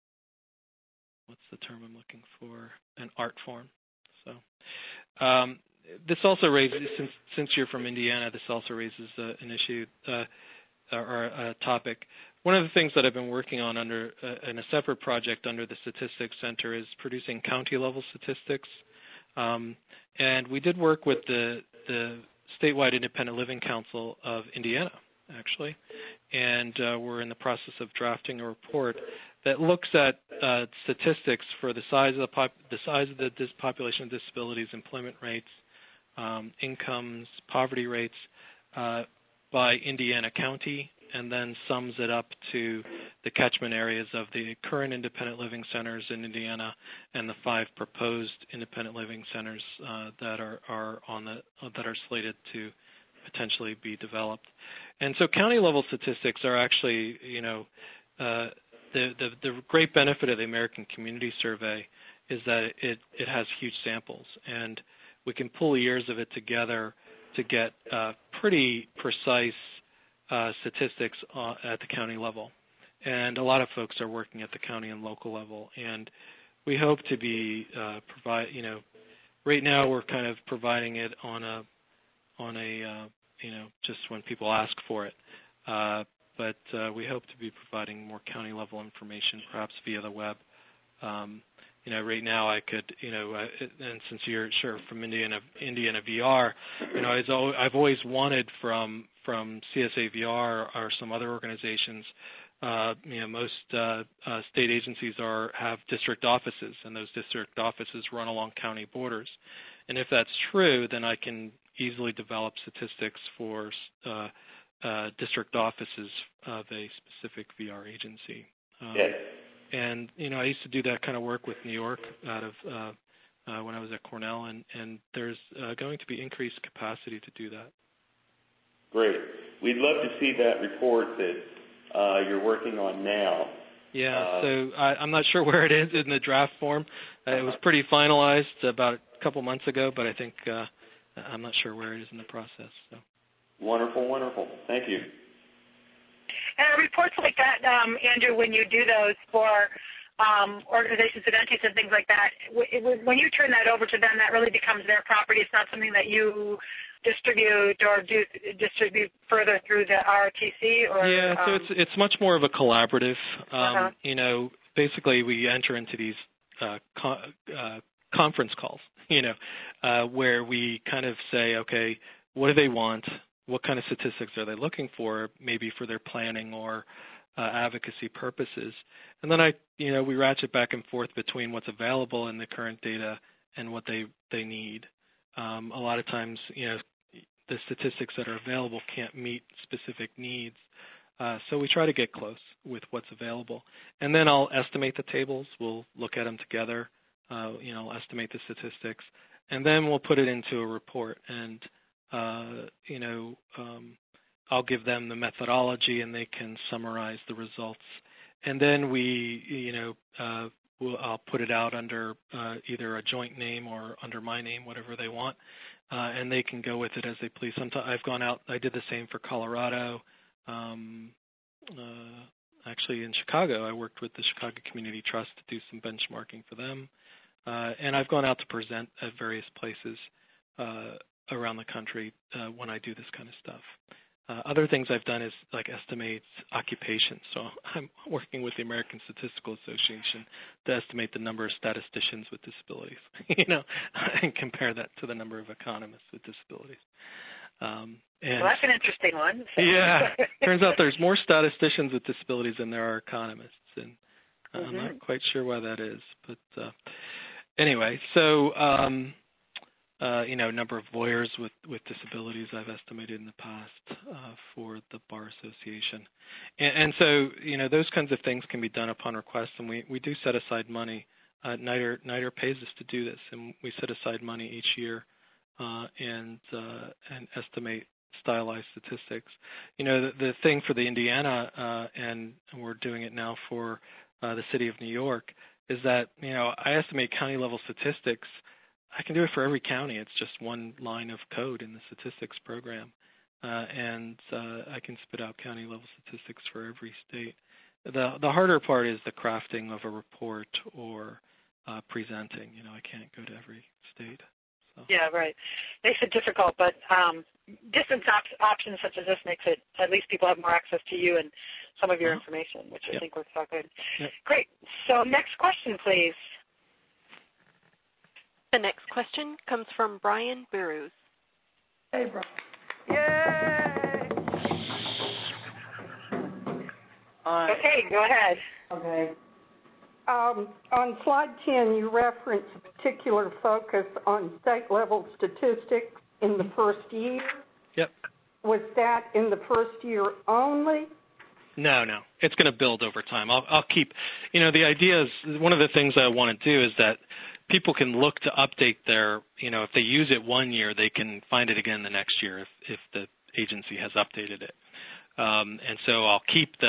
what's the term I'm looking for, an art form. So um, this also raises, since, since you're from Indiana, this also raises uh, an issue uh, or a topic. One of the things that I've been working on under uh, in a separate project under the Statistics Center is producing county-level statistics. Um, and we did work with the, the statewide Independent Living Council of Indiana, actually, and uh, we're in the process of drafting a report that looks at uh, statistics for the size of the, pop- the size of the dis- population of disabilities, employment rates, um, incomes, poverty rates uh, by Indiana county, and then sums it up to the catchment areas of the current independent living centers in Indiana and the five proposed independent living centers uh, that are, are on the uh, that are slated to potentially be developed. And so county level statistics are actually, you know, uh, the, the, the great benefit of the American Community Survey is that it, it has huge samples, and we can pull years of it together to get uh, pretty precise uh, statistics uh, at the county level. And a lot of folks are working at the county and local level, and we hope to be uh, provide. You know, right now we're kind of providing it on a on a uh, you know just when people ask for it. Uh, but uh, we hope to be providing more county level information, perhaps via the web. Um, you know, right now I could, you know, uh, and since you're sure from Indiana, Indiana V R, you know, I've always, I've always wanted from from C S A V R or some other organizations. Uh, you know, most uh, uh, state agencies are have district offices, and those district offices run along county borders. And if that's true, then I can easily develop statistics for uh, uh, district offices of a specific V R agency. Um, yes. And, you know, I used to do that kind of work with New York out of uh, uh, when I was at Cornell, and, and there's uh, going to be increased capacity to do that. Great. We'd love to see that report that uh, you're working on now. Yeah, uh, so I, I'm not sure where it is in the draft form. Uh, it was pretty finalized about a couple months ago, but I think uh, I'm not sure where it is in the process. So. Wonderful, wonderful. Thank you. And are reports like that, um, Andrew, when you do those for um, organizations and entities and things like that, w- when you turn that over to them, that really becomes their property. It's not something that you distribute or do distribute further through the R T C? Or, yeah, so um, it's it's much more of a collaborative. Um, uh-huh. You know, basically we enter into these uh, co- uh, conference calls, you know, uh, where we kind of say, okay, what do they want? What kind of statistics are they looking for, maybe for their planning or uh, advocacy purposes? And then I, you know, we ratchet back and forth between what's available in the current data and what they, they need. Um, a lot of times, you know, the statistics that are available can't meet specific needs. Uh, so we try to get close with what's available. And then I'll estimate the tables. We'll look at them together. Uh, you know, I'll estimate the statistics. And then we'll put it into a report. And Uh, you know, um, I'll give them the methodology, and they can summarize the results. And then we, you know, uh, we'll, I'll put it out under uh, either a joint name or under my name, whatever they want, uh, and they can go with it as they please. Sometimes I've gone out. I did the same for Colorado. Um, uh, actually, in Chicago, I worked with the Chicago Community Trust to do some benchmarking for them, uh, and I've gone out to present at various places Uh, around the country uh, when I do this kind of stuff. Uh, other things I've done is like estimate occupations. So I'm working with the American Statistical Association to estimate the number of statisticians with disabilities, you know, and compare that to the number of economists with disabilities. Um, and well, that's an interesting one. So. Yeah, turns out there's more statisticians with disabilities than there are economists, and mm-hmm. I'm not quite sure why that is. But uh, anyway, so um, Uh, you know, number of lawyers with, with disabilities I've estimated in the past uh, for the Bar Association. And, and so, you know, those kinds of things can be done upon request, and we, we do set aside money. Uh, NIDER, NIDER pays us to do this, and we set aside money each year uh, and uh, and estimate stylized statistics. You know, the, the thing for the Indiana, uh, and we're doing it now for uh, the city of New York, is that, you know, I estimate county-level statistics. I can do it for every county. It's just one line of code in the statistics program, uh, and uh, I can spit out county-level statistics for every state. The the harder part is the crafting of a report or uh, presenting. You know, I can't go to every state. So. Yeah, right. Makes it difficult, but um, distance op- options such as this makes it, at least people have more access to you and some of your uh-huh. information, which yep. I think works out good. Yep. Great. So next question, please. The next question comes from Brian Burrows. Hey, Brian. Yay! Uh, okay, go ahead. Okay. Um, on slide ten, you reference a particular focus on state-level statistics in the first year. Yep. Was that in the first year only? No, no. It's going to build over time. I'll, I'll keep, you know, the idea is, one of the things I want to do is that people can look to update their, you know, if they use it one year, they can find it again the next year if, if the agency has updated it. Um, and so I'll keep the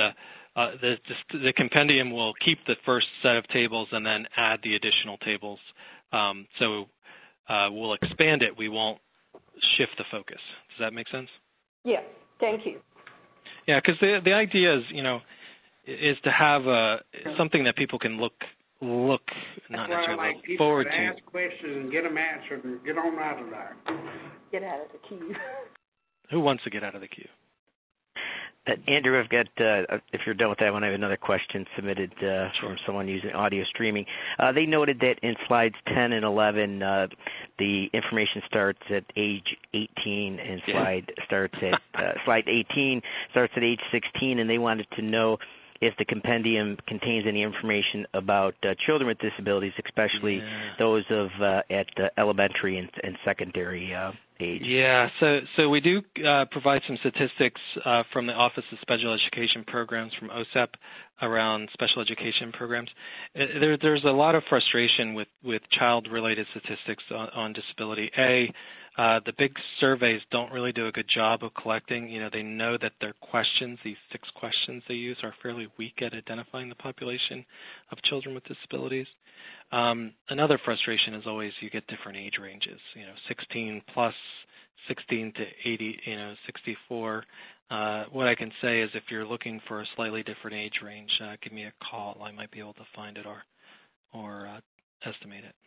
uh, the, the the compendium will keep the first set of tables and then add the additional tables. Um, so uh, we'll expand it. We won't shift the focus. Does that make sense? Yeah. Thank you. Yeah, because the the idea is, you know, is to have a something that people can look look not That's why I necessarily like people forward to to. ask questions and get them answered and get on out of there. Get out of the queue. Who wants to get out of the queue? Uh, Andrew, I've got, uh, if you're done with that one, I have another question submitted uh, Sure. from someone using audio streaming. Uh, they noted that in slides ten and eleven, uh, the information starts at age eighteen, and Yeah. slide starts at uh, slide eighteen starts at age sixteen, and they wanted to know if the compendium contains any information about uh, children with disabilities, especially Yeah. those of uh, at uh, elementary and, and secondary uh, age. Yeah, so so we do uh, provide some statistics uh, from the Office of Special Education Programs from O S E P around special education programs. Uh, There, there's a lot of frustration with, with child-related statistics on, on disability. A, uh, the big surveys don't really do a good job of collecting. You know, they know that their questions, these six questions they use, are fairly weak at identifying the population of children with disabilities. Um, another frustration is always you get different age ranges, you know, sixteen plus, sixteen to eighty, you know, sixty-four. Uh, what I can say is if you're looking for a slightly different age range, uh, give me a call. I might be able to find it or, or uh, estimate it.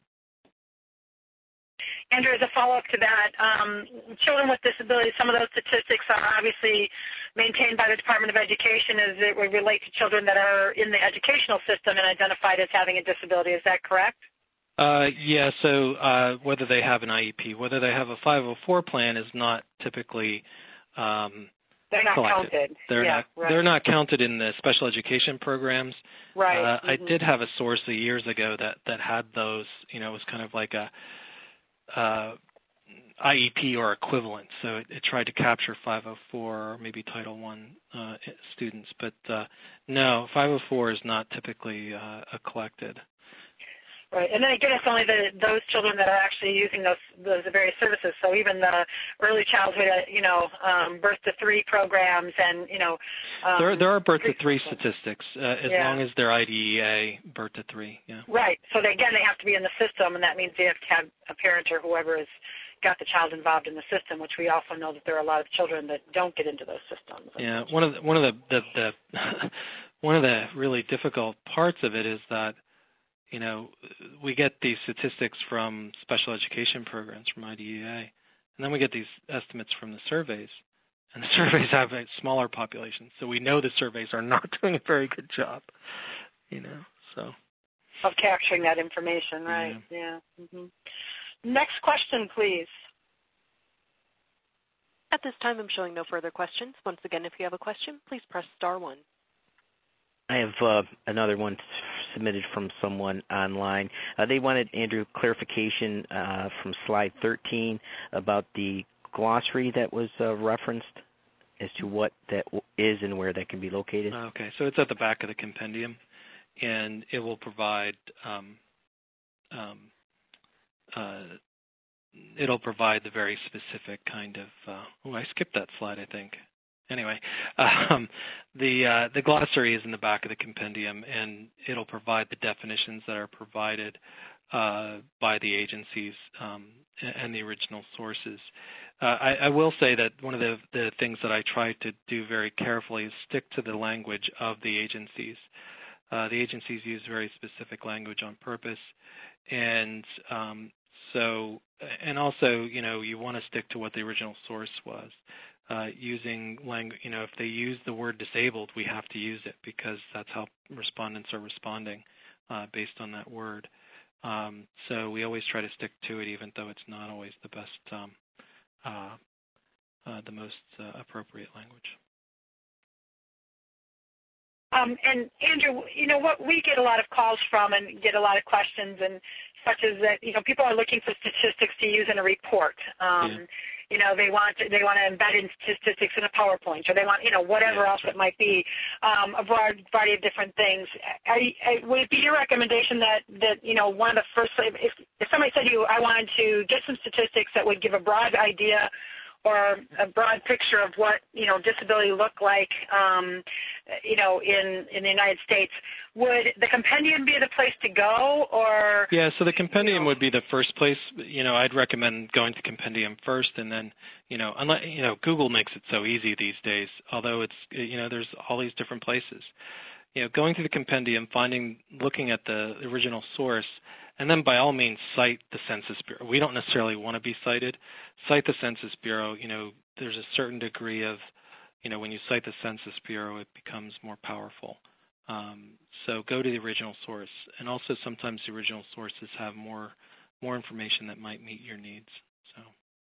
Andrew, as a follow-up to that, um, children with disabilities, some of those statistics are obviously maintained by the Department of Education as it would relate to children that are in the educational system and identified as having a disability. Is that correct? Uh, yeah, so uh, whether they have an I E P, whether they have a five oh four plan is not typically um, They're not collected. counted. They're yeah, not. Right. They're not counted in the special education programs. Right. Uh, mm-hmm. I did have a source years ago that that had those. You know, it was kind of like a uh, I E P or equivalent. So it, it tried to capture five oh four or maybe Title One uh, students, but uh, no, five oh four is not typically uh, collected. Right, and then again, it's only the, those children that are actually using those those various services. So even the early childhood, uh, you know, um, birth to three programs, and you know, um, there there are birth to three statistics uh, as yeah. long as they're I D E A birth to three. Yeah. Right. So they, again, they have to be in the system, and that means they have to have a parent or whoever has got the child involved in the system. Which we also know that there are a lot of children that don't get into those systems. Yeah. One of the, one of the, the, the one of the really difficult parts of it is that, you know, we get these statistics from special education programs, from I D E A, and then we get these estimates from the surveys, and the surveys have a smaller population, so we know the surveys are not doing a very good job, you know, so. Of capturing that information, right, yeah. yeah. Mm-hmm. Next question, please. At this time, I'm showing no further questions. Once again, if you have a question, please press star one. I have uh, another one submitted from someone online. Uh, they wanted, Andrew, clarification uh, from slide thirteen about the glossary that was uh, referenced as to what that is and where that can be located. Okay, so it's at the back of the compendium, and it will provide um, um, uh, it'll provide the very specific kind of. Uh, oh, I skipped that slide, I think. Anyway, um, the uh, the glossary is in the back of the compendium, and it'll provide the definitions that are provided uh, by the agencies um, and the original sources. Uh, I, I will say that one of the, the things that I try to do very carefully is stick to the language of the agencies. Uh, the agencies use very specific language on purpose, and um, so, and also, you know, you want to stick to what the original source was. Uh, using language, you know, if they use the word disabled, we have to use it because that's how respondents are responding uh, based on that word. Um, so we always try to stick to it, even though it's not always the best, um, uh, uh, the most uh, appropriate language. Um, and Andrew, you know what, we get a lot of calls from and get a lot of questions, and such as that, you know, people are looking for statistics to use in a report. Um, yeah. You know, they want to, they want to embed in statistics in a PowerPoint, or they want, you know, whatever yeah, else right. it might be, um, a variety, variety of different things. Are you, would it be your recommendation that, that you know, one of the first, if, if somebody said to you, I wanted to get some statistics that would give a broad idea or a broad picture of what, you know, disability look like, um, you know, in, in the United States, would the compendium be the place to go, or? Yeah, so the compendium you know, would be the first place. You know, I'd recommend going to compendium first, and then, you know, unless, you know, Google makes it so easy these days, although it's, you know, there's all these different places. You know, going to the compendium, finding, looking at the original source, and then by all means cite the Census Bureau. We don't necessarily want to be cited. Cite the Census Bureau. You know, there's a certain degree of, you know, when you cite the Census Bureau, it becomes more powerful. Um, so go to the original source. And also sometimes the original sources have more more information that might meet your needs. So.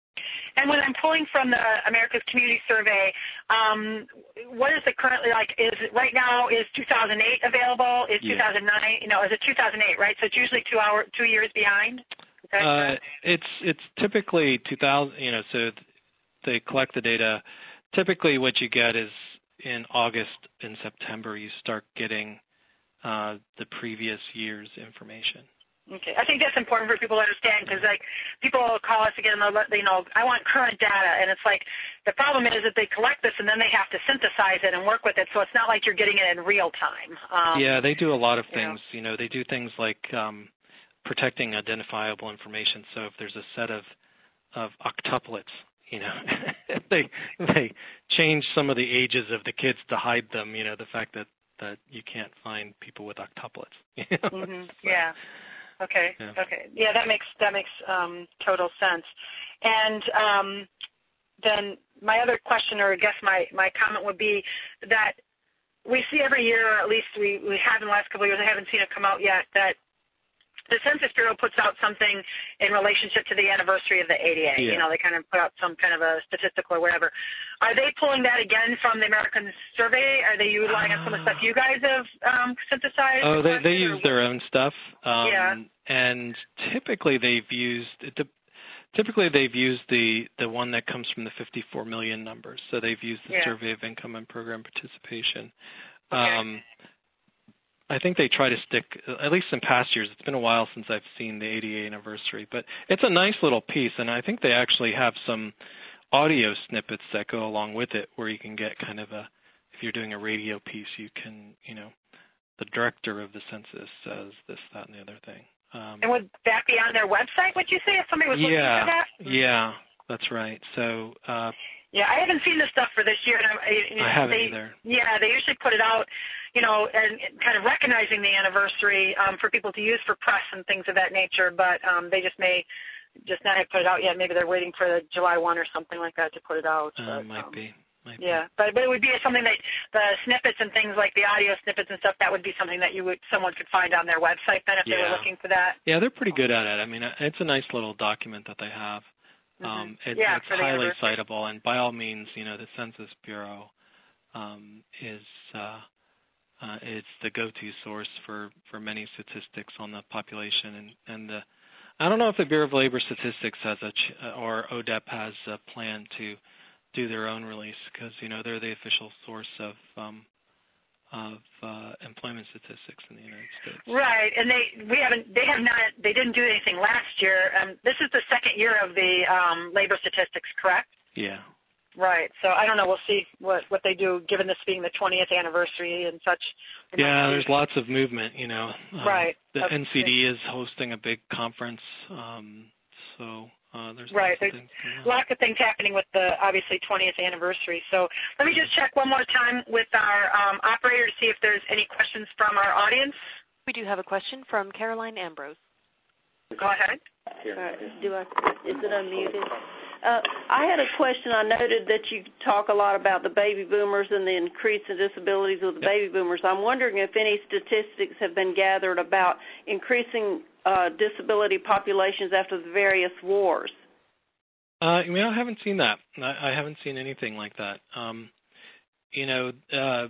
And when I'm pulling from the America's Community Survey, um, what is it currently like? Is it right now, is two thousand eight available? Is Yeah. two thousand nine? You know, is it two thousand eight, right? So it's usually two hour, two years behind? Is that Uh, correct? it's it's typically two thousand, you know, so they collect the data. Typically what you get is in August and September you start getting uh, the previous year's information. Okay, I think that's important for people to understand, because like people will call us again and they'll let, you know, I want current data, and it's like the problem is that they collect this and then they have to synthesize it and work with it, so it's not like you're getting it in real time. Um, Yeah, they do a lot of you know. things. You know, they do things like um, protecting identifiable information. So if there's a set of of octuplets, you know, they they change some of the ages of the kids to hide them. You know, the fact that that you can't find people with octuplets. You know? Mm-hmm. So, Yeah. Okay. yeah. Okay. Yeah, that makes that makes um, total sense. And um, then my other question, or I guess my, my comment would be that we see every year, or at least we, we have in the last couple of years, I haven't seen it come out yet, that the Census Bureau puts out something in relationship to the anniversary of the A D A. Yeah. You know, they kind of put out some kind of a statistical or whatever. Are they pulling that again from the American Survey? Are they relying on some of the stuff you guys have um, synthesized? Oh, they they or use their own stuff. Um, Yeah. And typically they've used the typically they've used the the one that comes from the fifty-four million numbers. So they've used the Yeah. Survey of Income and Program Participation. Okay. Um, I think they try to stick, at least in past years, it's been a while since I've seen the A D A anniversary, but it's a nice little piece, and I think they actually have some audio snippets that go along with it where you can get kind of a, if you're doing a radio piece, you can, you know, the director of the census says this, that, and the other thing. Um, And would that be on their website, would you say, if somebody was looking yeah, for that? yeah, that's right. So uh, Yeah, I haven't seen this stuff for this year. And I, I, I haven't they, either. Yeah, they usually put it out, you know, and kind of recognizing the anniversary um, for people to use for press and things of that nature, but um, they just may just not have put it out yet. Maybe they're waiting for the July first or something like that to put it out. Uh, but, might um, be. Might Yeah, but, but it would be something that the snippets and things like the audio snippets and stuff, that would be something that you would someone could find on their website then if they were Yeah. looking for that. Be. Yeah, they're pretty good at it. I mean, it's a nice little document that they have. Um, it, Yeah, it's for the highly anniversary. citable, and by all means, you know, the Census Bureau um, is uh, uh, it's the go-to source for, for many statistics on the population, and and the, I don't know if the Bureau of Labor Statistics has a ch- or O D E P has a plan to do their own release, because you know they're the official source of um, of uh, employment statistics in the United States. Right, and they we haven't they have not they didn't do anything last year. Um, this is the second year of the um, labor statistics, correct? Yeah. Right. So I don't know. We'll see what what they do, given this being the twentieth anniversary and such. You know, Yeah, see. there's lots of movement. You know. Um, Right. The Okay. N C D is hosting a big conference, um, so uh, there's Right. lots There's of things going on. lots of things happening with the obviously twentieth anniversary. So let me just check one more time with our um, operator to see if there's any questions from our audience. We do have a question from Caroline Ambrose. Go ahead. All right. Do I, is it unmuted? Uh, I had a question. I noted that you talk a lot about the baby boomers and the increase in disabilities with the Yep. baby boomers. I'm wondering if any statistics have been gathered about increasing uh, disability populations after the various wars. Uh, I mean, I haven't seen that. I, I haven't seen anything like that. Um, you know, uh,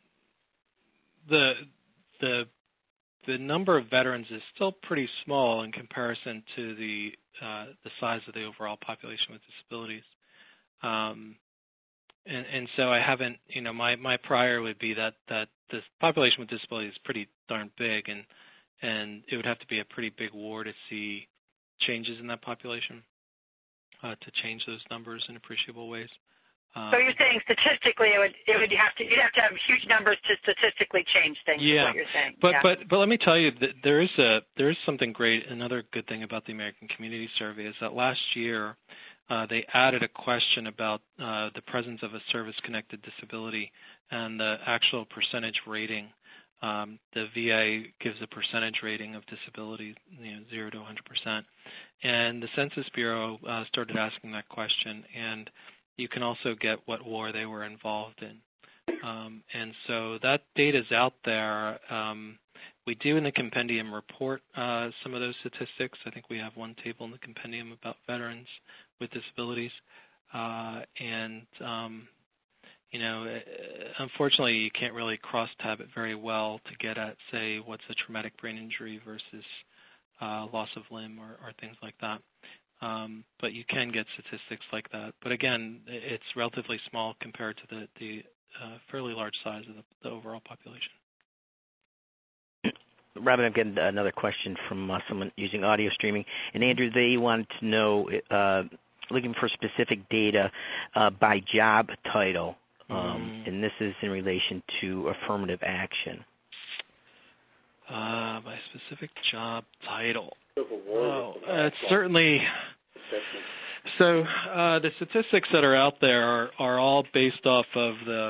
the the the number of veterans is still pretty small in comparison to the uh, the size of the overall population with disabilities. Um, and, and so I haven't, you know, my, my prior would be that, that the population with disabilities is pretty darn big, and and it would have to be a pretty big war to see changes in that population. uh, to change those numbers in appreciable ways. Um, so you're saying statistically it would it would have to you'd have to have huge numbers to statistically change things. Yeah, is what you're saying. but yeah. but but let me tell you that there is a there is something great. Another good thing about the American Community Survey is that last year uh, they added a question about uh, the presence of a service-connected disability and the actual percentage rating. Um, the V A gives a percentage rating of disability, you know, zero to one hundred percent, and the Census Bureau uh, started asking that question, and you can also get what war they were involved in. Um, and so that data is out there. Um, we do in the compendium report uh, some of those statistics. I think we have one table in the compendium about veterans with disabilities. Uh, and, um, you know, unfortunately, you can't really cross-tab it very well to get at, say, what's a traumatic brain injury versus uh, loss of limb or, or things like that. Um, but you can get statistics like that. But again, it's relatively small compared to the, the uh, fairly large size of the, the overall population. Robin, I've got another question from uh, someone using audio streaming. And Andrew, they wanted to know, uh, looking for specific data uh, by job title. Um, mm. And this is in relation to affirmative action. Uh, by specific job title. Oh, uh, it's certainly. So uh, the statistics that are out there are, are all based off of the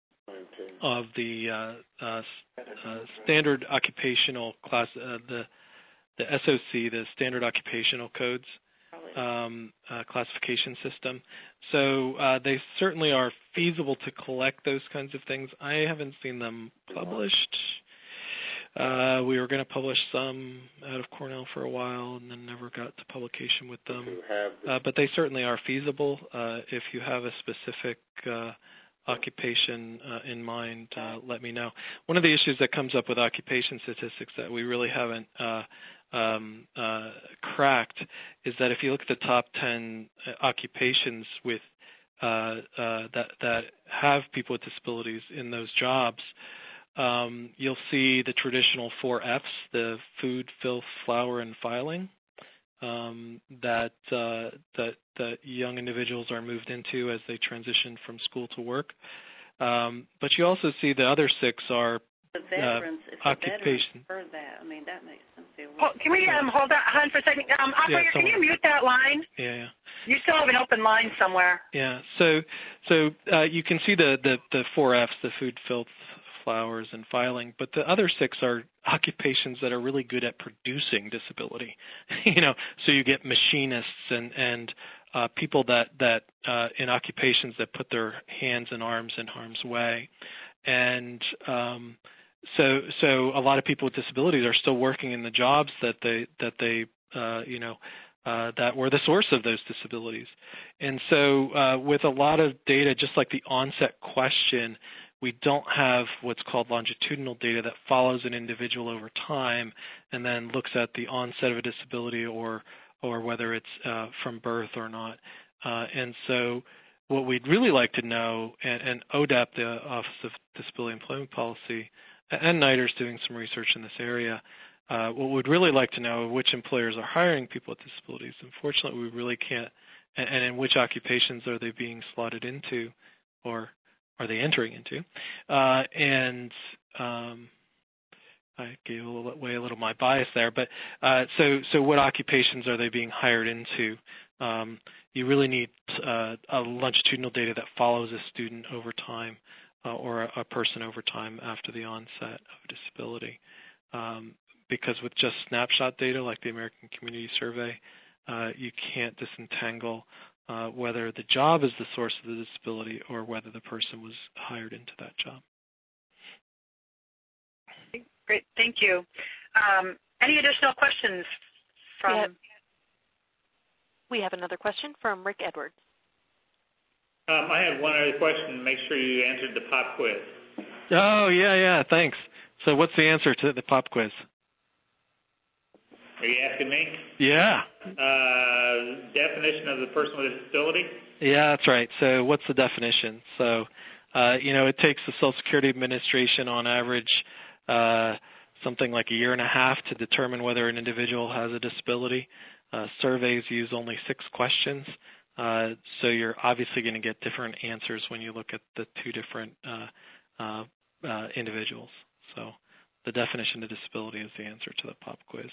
of the uh, uh, uh, standard occupational class, uh, the the S O C, the standard occupational codes um, uh, classification system. So uh, they certainly are feasible to collect those kinds of things. I haven't seen them published. Uh, we were going to publish some out of Cornell for a while and then never got to publication with them. Uh, but they certainly are feasible. Uh, if you have a specific uh, occupation uh, in mind, uh, let me know. One of the issues that comes up with occupation statistics that we really haven't uh, um, uh, cracked is that if you look at the top ten occupations with uh, uh, that, that have people with disabilities in those jobs, Um, you'll see the traditional four Fs, the food, filth, flour, and filing, um, that, uh, that that young individuals are moved into as they transition from school to work. Um, but you also see the other six are the veterans, uh, if occupation. The veterans that, I mean, that makes them feel. Oh, can we um, hold that on for a second? Um, operator, yeah, can you mute that line? Yeah, yeah. You still have an open line somewhere. Yeah. So, so uh, you can see the, the the four Fs, the food, filth, flowers, and filing, but the other six are occupations that are really good at producing disability. You know, so you get machinists and and uh, people that that uh, in occupations that put their hands and arms in harm's way, and um, so so a lot of people with disabilities are still working in the jobs that they that they uh, you know. Uh, that were the source of those disabilities. And so uh, with a lot of data, just like the onset question, we don't have what's called longitudinal data that follows an individual over time and then looks at the onset of a disability or or whether it's uh, from birth or not. Uh, and so what we'd really like to know, and, and O D A P, the Office of Disability Employment Policy, and NIDER's doing some research in this area, Uh, what we'd really like to know which employers are hiring people with disabilities. Unfortunately, we really can't, and, and in which occupations are they being slotted into, or are they entering into? Uh, and um, I gave a little, away a little my bias there, but uh, so so what occupations are they being hired into? Um, you really need uh, a longitudinal data that follows a student over time, uh, or a, a person over time after the onset of a disability. Um, because with just snapshot data like the American Community Survey, uh, you can't disentangle uh, whether the job is the source of the disability or whether the person was hired into that job. Great, thank you. Um, any additional questions from? We have, we have another question from Rick Edwards. Um, I have one other question. Make sure you answered the pop quiz. Oh, yeah, yeah, thanks. So what's the answer to the pop quiz? Are you asking me? Yeah. Uh, definition of the person with a disability? Yeah, that's right. So what's the definition? So, uh, you know, it takes the Social Security Administration on average uh, something like a year and a half to determine whether an individual has a disability. Uh, surveys use only six questions, uh, so you're obviously going to get different answers when you look at the two different uh, uh, uh, individuals. So the definition of disability is the answer to the pop quiz.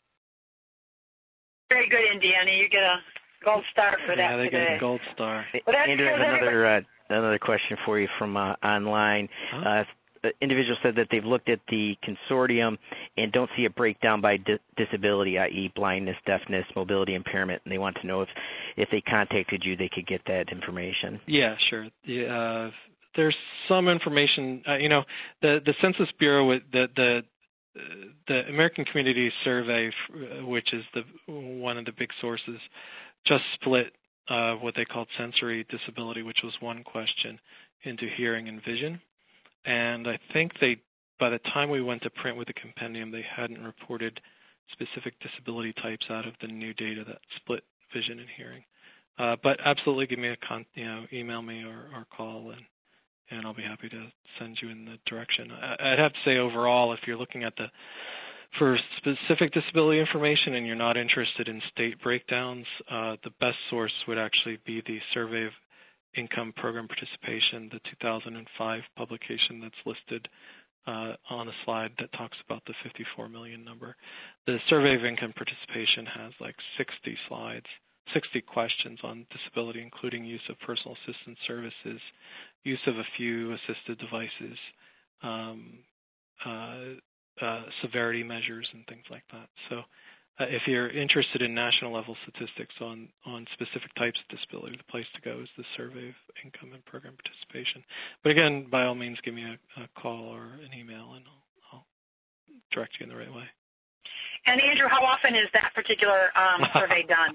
Very good, Indiana. You get a gold star for that yeah, they today. get a gold star. Well, Andrew, I have another, uh, another question for you from uh, online. Huh? Uh, the individual said that they've looked at the consortium and don't see a breakdown by di- disability, that is blindness, deafness, mobility impairment, and they want to know if, if they contacted you, they could get that information. Yeah, sure. Yeah, uh, there's some information. Uh, you know, the the Census Bureau, the the the American Community Survey, which is the one of the big sources, just split uh, what they called sensory disability, which was one question, into hearing and vision. And I think they, by the time we went to print with the compendium, they hadn't reported specific disability types out of the new data that split vision and hearing. Uh, but absolutely, give me a con, you know, email me or, or call, and and I'll be happy to send you in the direction. I, I'd have to say overall, if you're looking at the for specific disability information and you're not interested in state breakdowns, uh, the best source would actually be the Survey of Income Program Participation, the two thousand five publication that's listed uh, on the slide that talks about the fifty-four million number. The Survey of Income Participation has like sixty slides, sixty questions on disability, including use of personal assistance services, use of a few assisted devices, um, uh, uh, severity measures, and things like that. So uh, if you're interested in national level statistics on, on specific types of disability, the place to go is the Survey of Income and Program Participation. But again, by all means, give me a, a call or an email, and I'll, I'll direct you in the right way. And Andrew, how often is that particular um, survey done?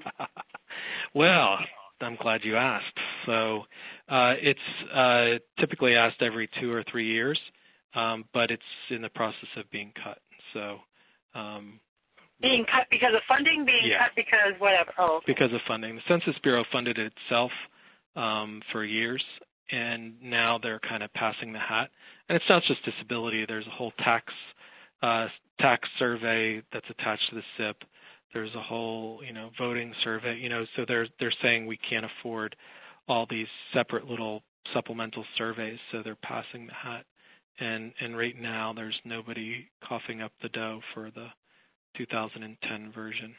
Well, I'm glad you asked. So uh, it's uh, typically asked every two or three years, um, but it's in the process of being cut. So um, being cut because of funding, being yeah. cut because whatever. Oh, okay. Because of funding. The Census Bureau funded it itself um, for years, and now they're kind of passing the hat. And it's not just disability. There's a whole tax uh, tax survey that's attached to the S I P. There's a whole, you know, voting survey, you know, so they're they're saying we can't afford all these separate little supplemental surveys, so they're passing the hat. And and right now there's nobody coughing up the dough for the two thousand ten version.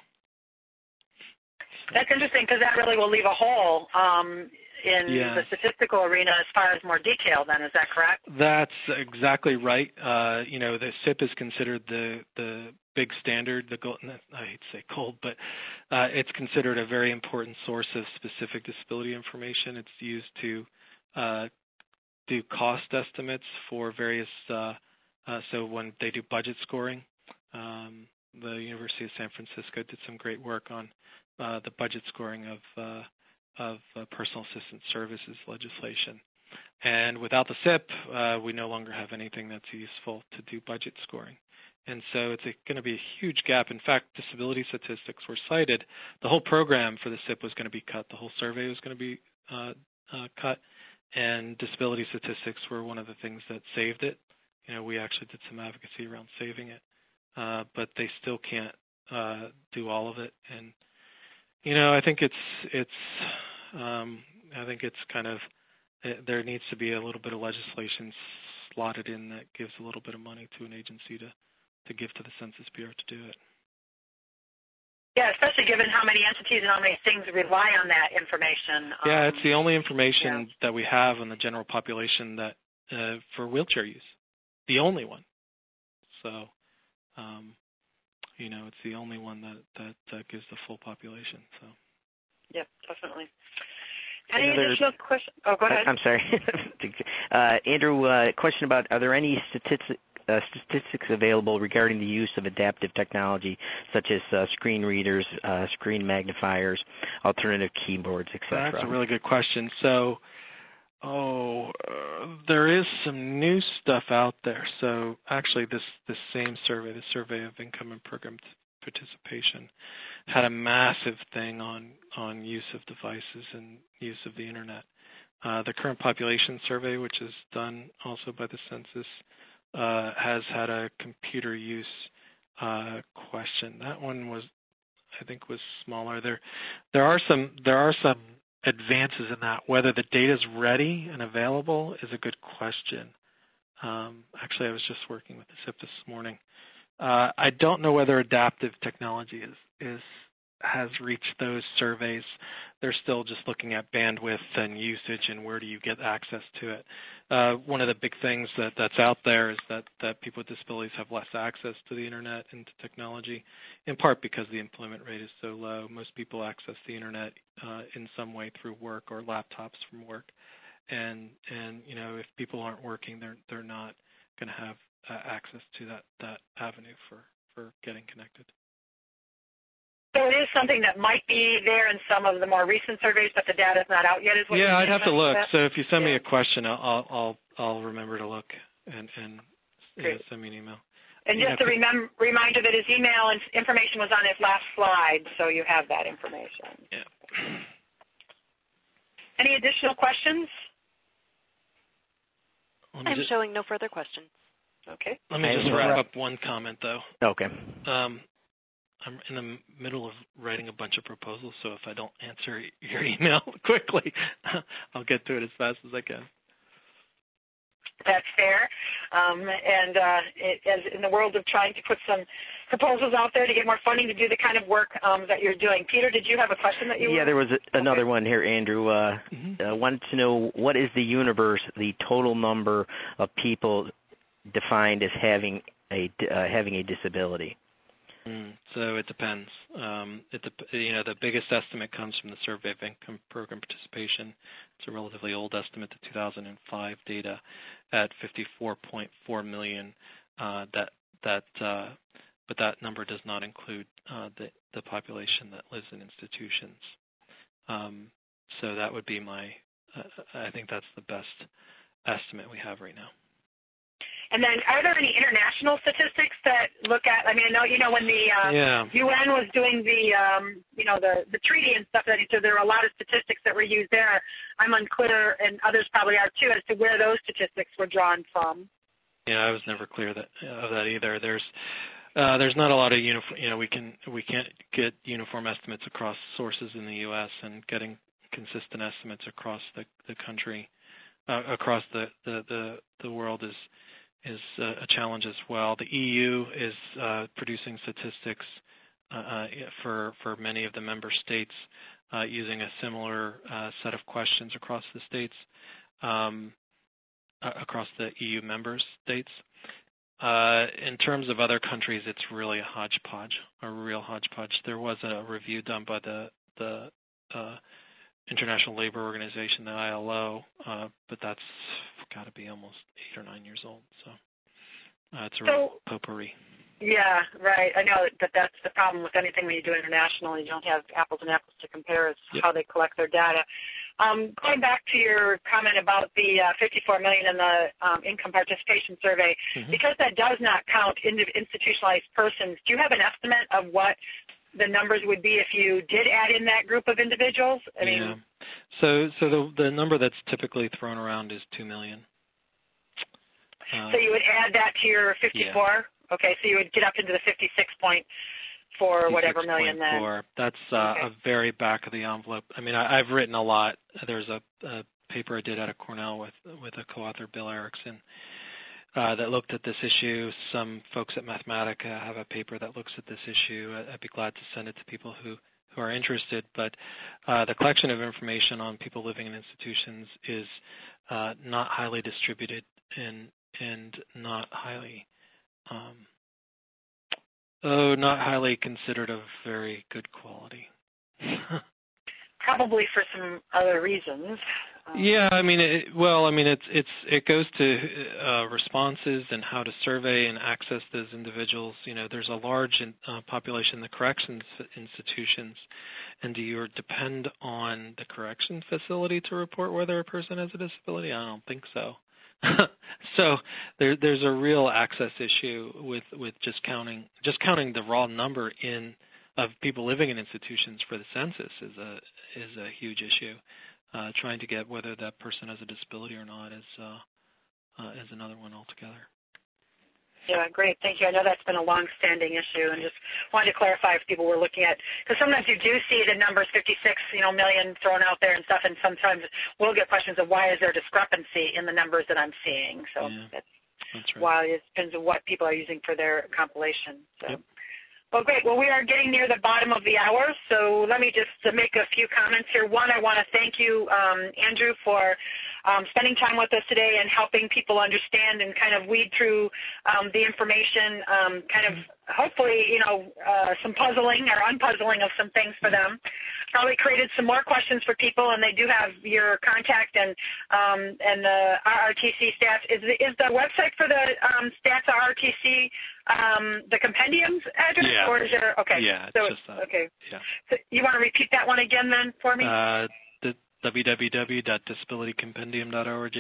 So. That's interesting because that really will leave a hole um, in yeah. the statistical arena as far as more detail then, is that correct? That's exactly right. Uh, you know, the S I P is considered the, the big standard, the gold, I hate to say gold, but uh, it's considered a very important source of specific disability information. It's used to uh, do cost estimates for various, uh, uh, so when they do budget scoring, um, the University of San Francisco did some great work on uh, the budget scoring of, uh, of uh, personal assistance services legislation. And without the S I P, uh, we no longer have anything that's useful to do budget scoring. And so it's going to be a huge gap. In fact, disability statistics were cited. The whole program for the S I P was going to be cut. The whole survey was going to be uh, uh, cut. And disability statistics were one of the things that saved it. You know, we actually did some advocacy around saving it. Uh, but they still can't uh, do all of it. And, you know, I think it's, it's, um, I think it's kind of, there needs to be a little bit of legislation slotted in that gives a little bit of money to an agency to, to give to the Census Bureau to do it. Yeah, especially given how many entities and how many things rely on that information. Yeah, um, it's the only information yeah. that we have on the general population that uh, for wheelchair use, the only one. So, um, you know, it's the only one that, that uh, gives the full population. So. Yep, definitely. Any Another, additional questions? Oh, go ahead. I'm sorry. uh, Andrew, uh, question about, are there any statistics, uh, statistics available regarding the use of adaptive technology, such as uh, screen readers, uh, screen magnifiers, alternative keyboards, et cetera? That's a really good question. So, oh, uh, there is some new stuff out there. So actually this, this same survey, the Survey of Income and Program Participation, had a massive thing on, on use of devices and use of the Internet. Uh, the current population survey, which is done also by the census, uh, has had a computer use uh, question. That one was I think was smaller. There, there are some there are some advances in that. Whether the data is ready and available is a good question. Um, actually, I was just working with the S I P this morning. Uh, I don't know whether adaptive technology is is has reached those surveys. They're still just looking at bandwidth and usage and where do you get access to it. Uh, one of the big things that, that's out there is that, that people with disabilities have less access to the internet and to technology, in part because the employment rate is so low. Most people access the internet uh, in some way through work or laptops from work. And, and you know, if people aren't working, they're, they're not going to have uh, access to that, that avenue for, for getting connected. So it is something that might be there in some of the more recent surveys, but the data is not out yet, is what Yeah, you're I'd have to look. that? So if you send yeah. me a question, I'll I'll I'll remember to look and and you know, send me an email. And You just know, a remem- reminder that his email and information was on his last slide, so you have that information. Yeah. Any additional questions? I'm just, showing no further questions. Okay. Let me just wrap up one comment, though. Okay. Um, I'm in the middle of writing a bunch of proposals, so if I don't answer your email quickly, I'll get to it as fast as I can. That's fair. Um, and uh, it, as in the world of trying to put some proposals out there to get more funding to do the kind of work um, that you're doing. Peter, did you have a question that you Yeah, were? there was a, another okay. one here, Andrew. Uh, mm-hmm. uh, wanted to know what is the universe, the total number of people defined as having a, uh, having a disability? Mm, so it depends. Um, it de- you know, the biggest estimate comes from the Survey of Income Program Participation. It's a relatively old estimate, the two thousand five data, at fifty-four point four million. Uh, that that, uh, but that number does not include uh, the the population that lives in institutions. Um, so that would be my. Uh, I think that's the best estimate we have right now. And then, are there any international statistics that look at? I mean, I know you know when the uh, yeah. U N was doing the um, you know the the treaty and stuff that so there were a lot of statistics that were used there. I'm unclear, and others probably are too, as to where those statistics were drawn from. Yeah, I was never clear that of that either. There's uh, there's not a lot of uniform. You know, we can we can't get uniform estimates across sources in the U S and getting consistent estimates across the the country, uh, across the, the the the world is. is a challenge as well. The E U is uh, producing statistics uh, for for many of the member states uh, using a similar uh, set of questions across the states, um, uh, across the E U member states. Uh, in terms of other countries, it's really a hodgepodge, a real hodgepodge. There was a review done by the the uh, International Labor Organization, the I L O, uh, but that's got to be almost eight or nine years old. So uh, it's a so, real potpourri. Yeah, right. I know that that's the problem with anything when you do international. You don't have apples and apples to compare as yep. how they collect their data. Um, going back to your comment about the uh, fifty-four million in the um, income participation survey, mm-hmm. because that does not count institutionalized persons, do you have an estimate of what the numbers would be if you did add in that group of individuals? I yeah. mean, so so the the number that's typically thrown around is two million. Uh, so you would add that to your fifty-four? Yeah. Okay, so you would get up into the fifty-six point four or whatever million then. Four. That's uh, okay. a very back of the envelope. I mean, I, I've written a lot. There's a, a paper I did out of Cornell with with a co-author, Bill Erickson, uh, that looked at this issue. Some folks at Mathematica have a paper that looks at this issue. I'd be glad to send it to people who, who are interested. But uh, the collection of information on people living in institutions is uh, not highly distributed and and not highly um, oh, not highly considered of very good quality. Probably for some other reasons. Um, yeah, I mean, it, well, I mean, it's it's it goes to uh, responses and how to survey and access those individuals. You know, there's a large in, uh, population in the corrections institutions, and do you depend on the correction facility to report whether a person has a disability? I don't think so. So there, there's a real access issue with, with just counting just counting the raw number in of people living in institutions for the census is a is a huge issue. Uh, trying to get whether that person has a disability or not is uh, uh, is another one altogether. Yeah, great. Thank you. I know that's been a long-standing issue, and just wanted to clarify if people were looking at, because sometimes you do see the numbers fifty-six, you know, million thrown out there and stuff, and sometimes we'll get questions of why is there discrepancy in the numbers that I'm seeing. So yeah, that's, that's right. why it depends on what people are using for their compilation. So. Yep. Well, great. Well, we are getting near the bottom of the hour, so let me just uh, make a few comments here. One, I want to thank you, um, Andrew, for um, spending time with us today and helping people understand and kind of weed through um, the information, um, kind of hopefully, you know, uh, some puzzling or unpuzzling of some things for them. Probably created some more questions for people, and they do have your contact and um, and the R R T C stats. Is the, is the website for the um, stats R R T C um, the compendiums address, Yeah. or is there? Okay. Yeah, so it's just that. Okay. Yeah. So you want to repeat that one again then for me? Uh, the w w w dot disability compendium dot org.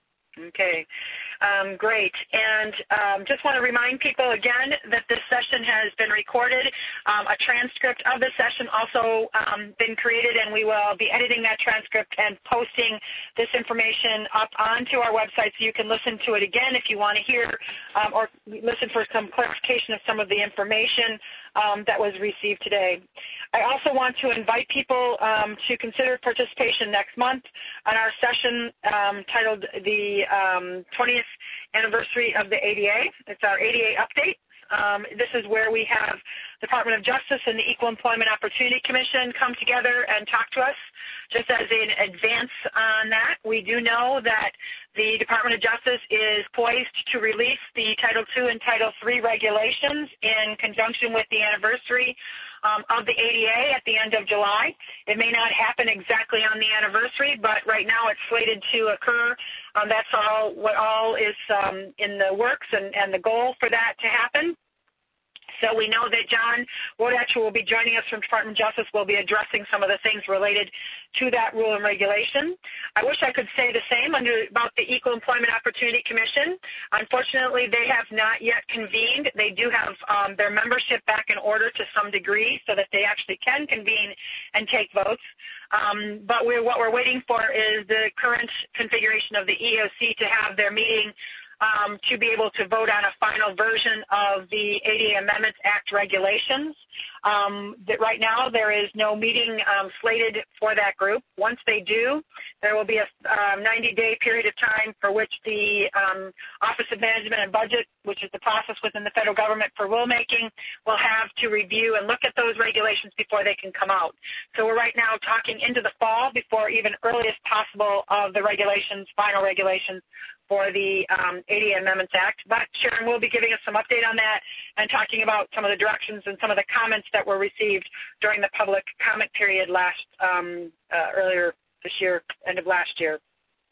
Okay, um, great. And um, just want to remind people again that this session has been recorded. Um, a transcript of the session also um, been created, and we will be editing that transcript and posting this information up onto our website so you can listen to it again if you want to hear um, or listen for some clarification of some of the information um, that was received today. I also want to invite people um, to consider participation next month on our session um, titled the um, twentieth anniversary of the A D A. It's our A D A update. Um, this is where we have the Department of Justice and the Equal Employment Opportunity Commission come together and talk to us. Just as an advance on that, we do know that the Department of Justice is poised to release the Title two and Title three regulations in conjunction with the anniversary um, of the A D A at the end of July. It may not happen exactly on the anniversary, but right now it's slated to occur. Um, that's all what all is um, in the works and, and the goal for that to happen. So we know that John Wodatcher will be joining us from Department of Justice. We'll be addressing some of the things related to that rule and regulation. I wish I could say the same under, about the Equal Employment Opportunity Commission. Unfortunately, they have not yet convened. They do have um, their membership back in order to some degree so that they actually can convene and take votes. Um, but we're, what we're waiting for is the current configuration of the E O C to have their meeting Um, to be able to vote on a final version of the A D A Amendments Act regulations. Um, that right now there is no meeting um, slated for that group. Once they do, there will be a ninety-day period of time for which the um, Office of Management and Budget, which is the process within the federal government for rulemaking, will have to review and look at those regulations before they can come out. So we're right now talking into the fall before even earliest possible of the regulations, final regulations, for the um, A D A Amendments Act. But Sharon will be giving us some update on that and talking about some of the directions and some of the comments that were received during the public comment period last um, uh, earlier this year, end of last year.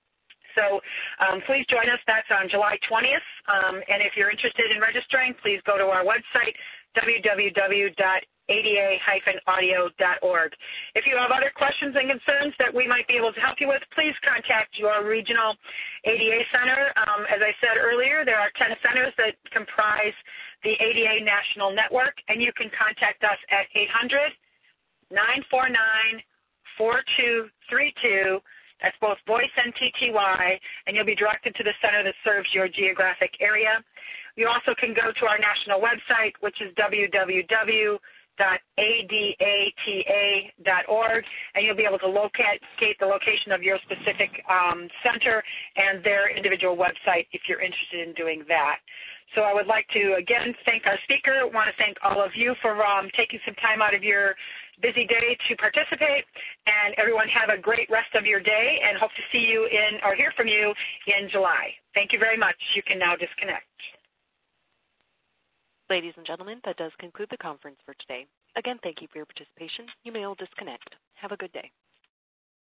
So um, please join us. That's on July twentieth. Um, and if you're interested in registering, please go to our website, w w w dot a d a dash audio dot org. If you have other questions and concerns that we might be able to help you with, please contact your regional A D A center. Um, as I said earlier, there are ten centers that comprise the A D A National Network, and you can contact us at eight hundred, nine four nine, four two three two. That's both voice and T T Y, and you'll be directed to the center that serves your geographic area. You also can go to our national website, which is w w w dot a d a t a dot org, and you'll be able to locate the location of your specific um, center and their individual website if you're interested in doing that. So I would like to, again, thank our speaker. I want to thank all of you for um, taking some time out of your busy day to participate, and everyone have a great rest of your day, and hope to see you in or hear from you in July. Thank you very much. You can now disconnect. Ladies and gentlemen, that does conclude the conference for today. Again, thank you for your participation. You may all disconnect. Have a good day.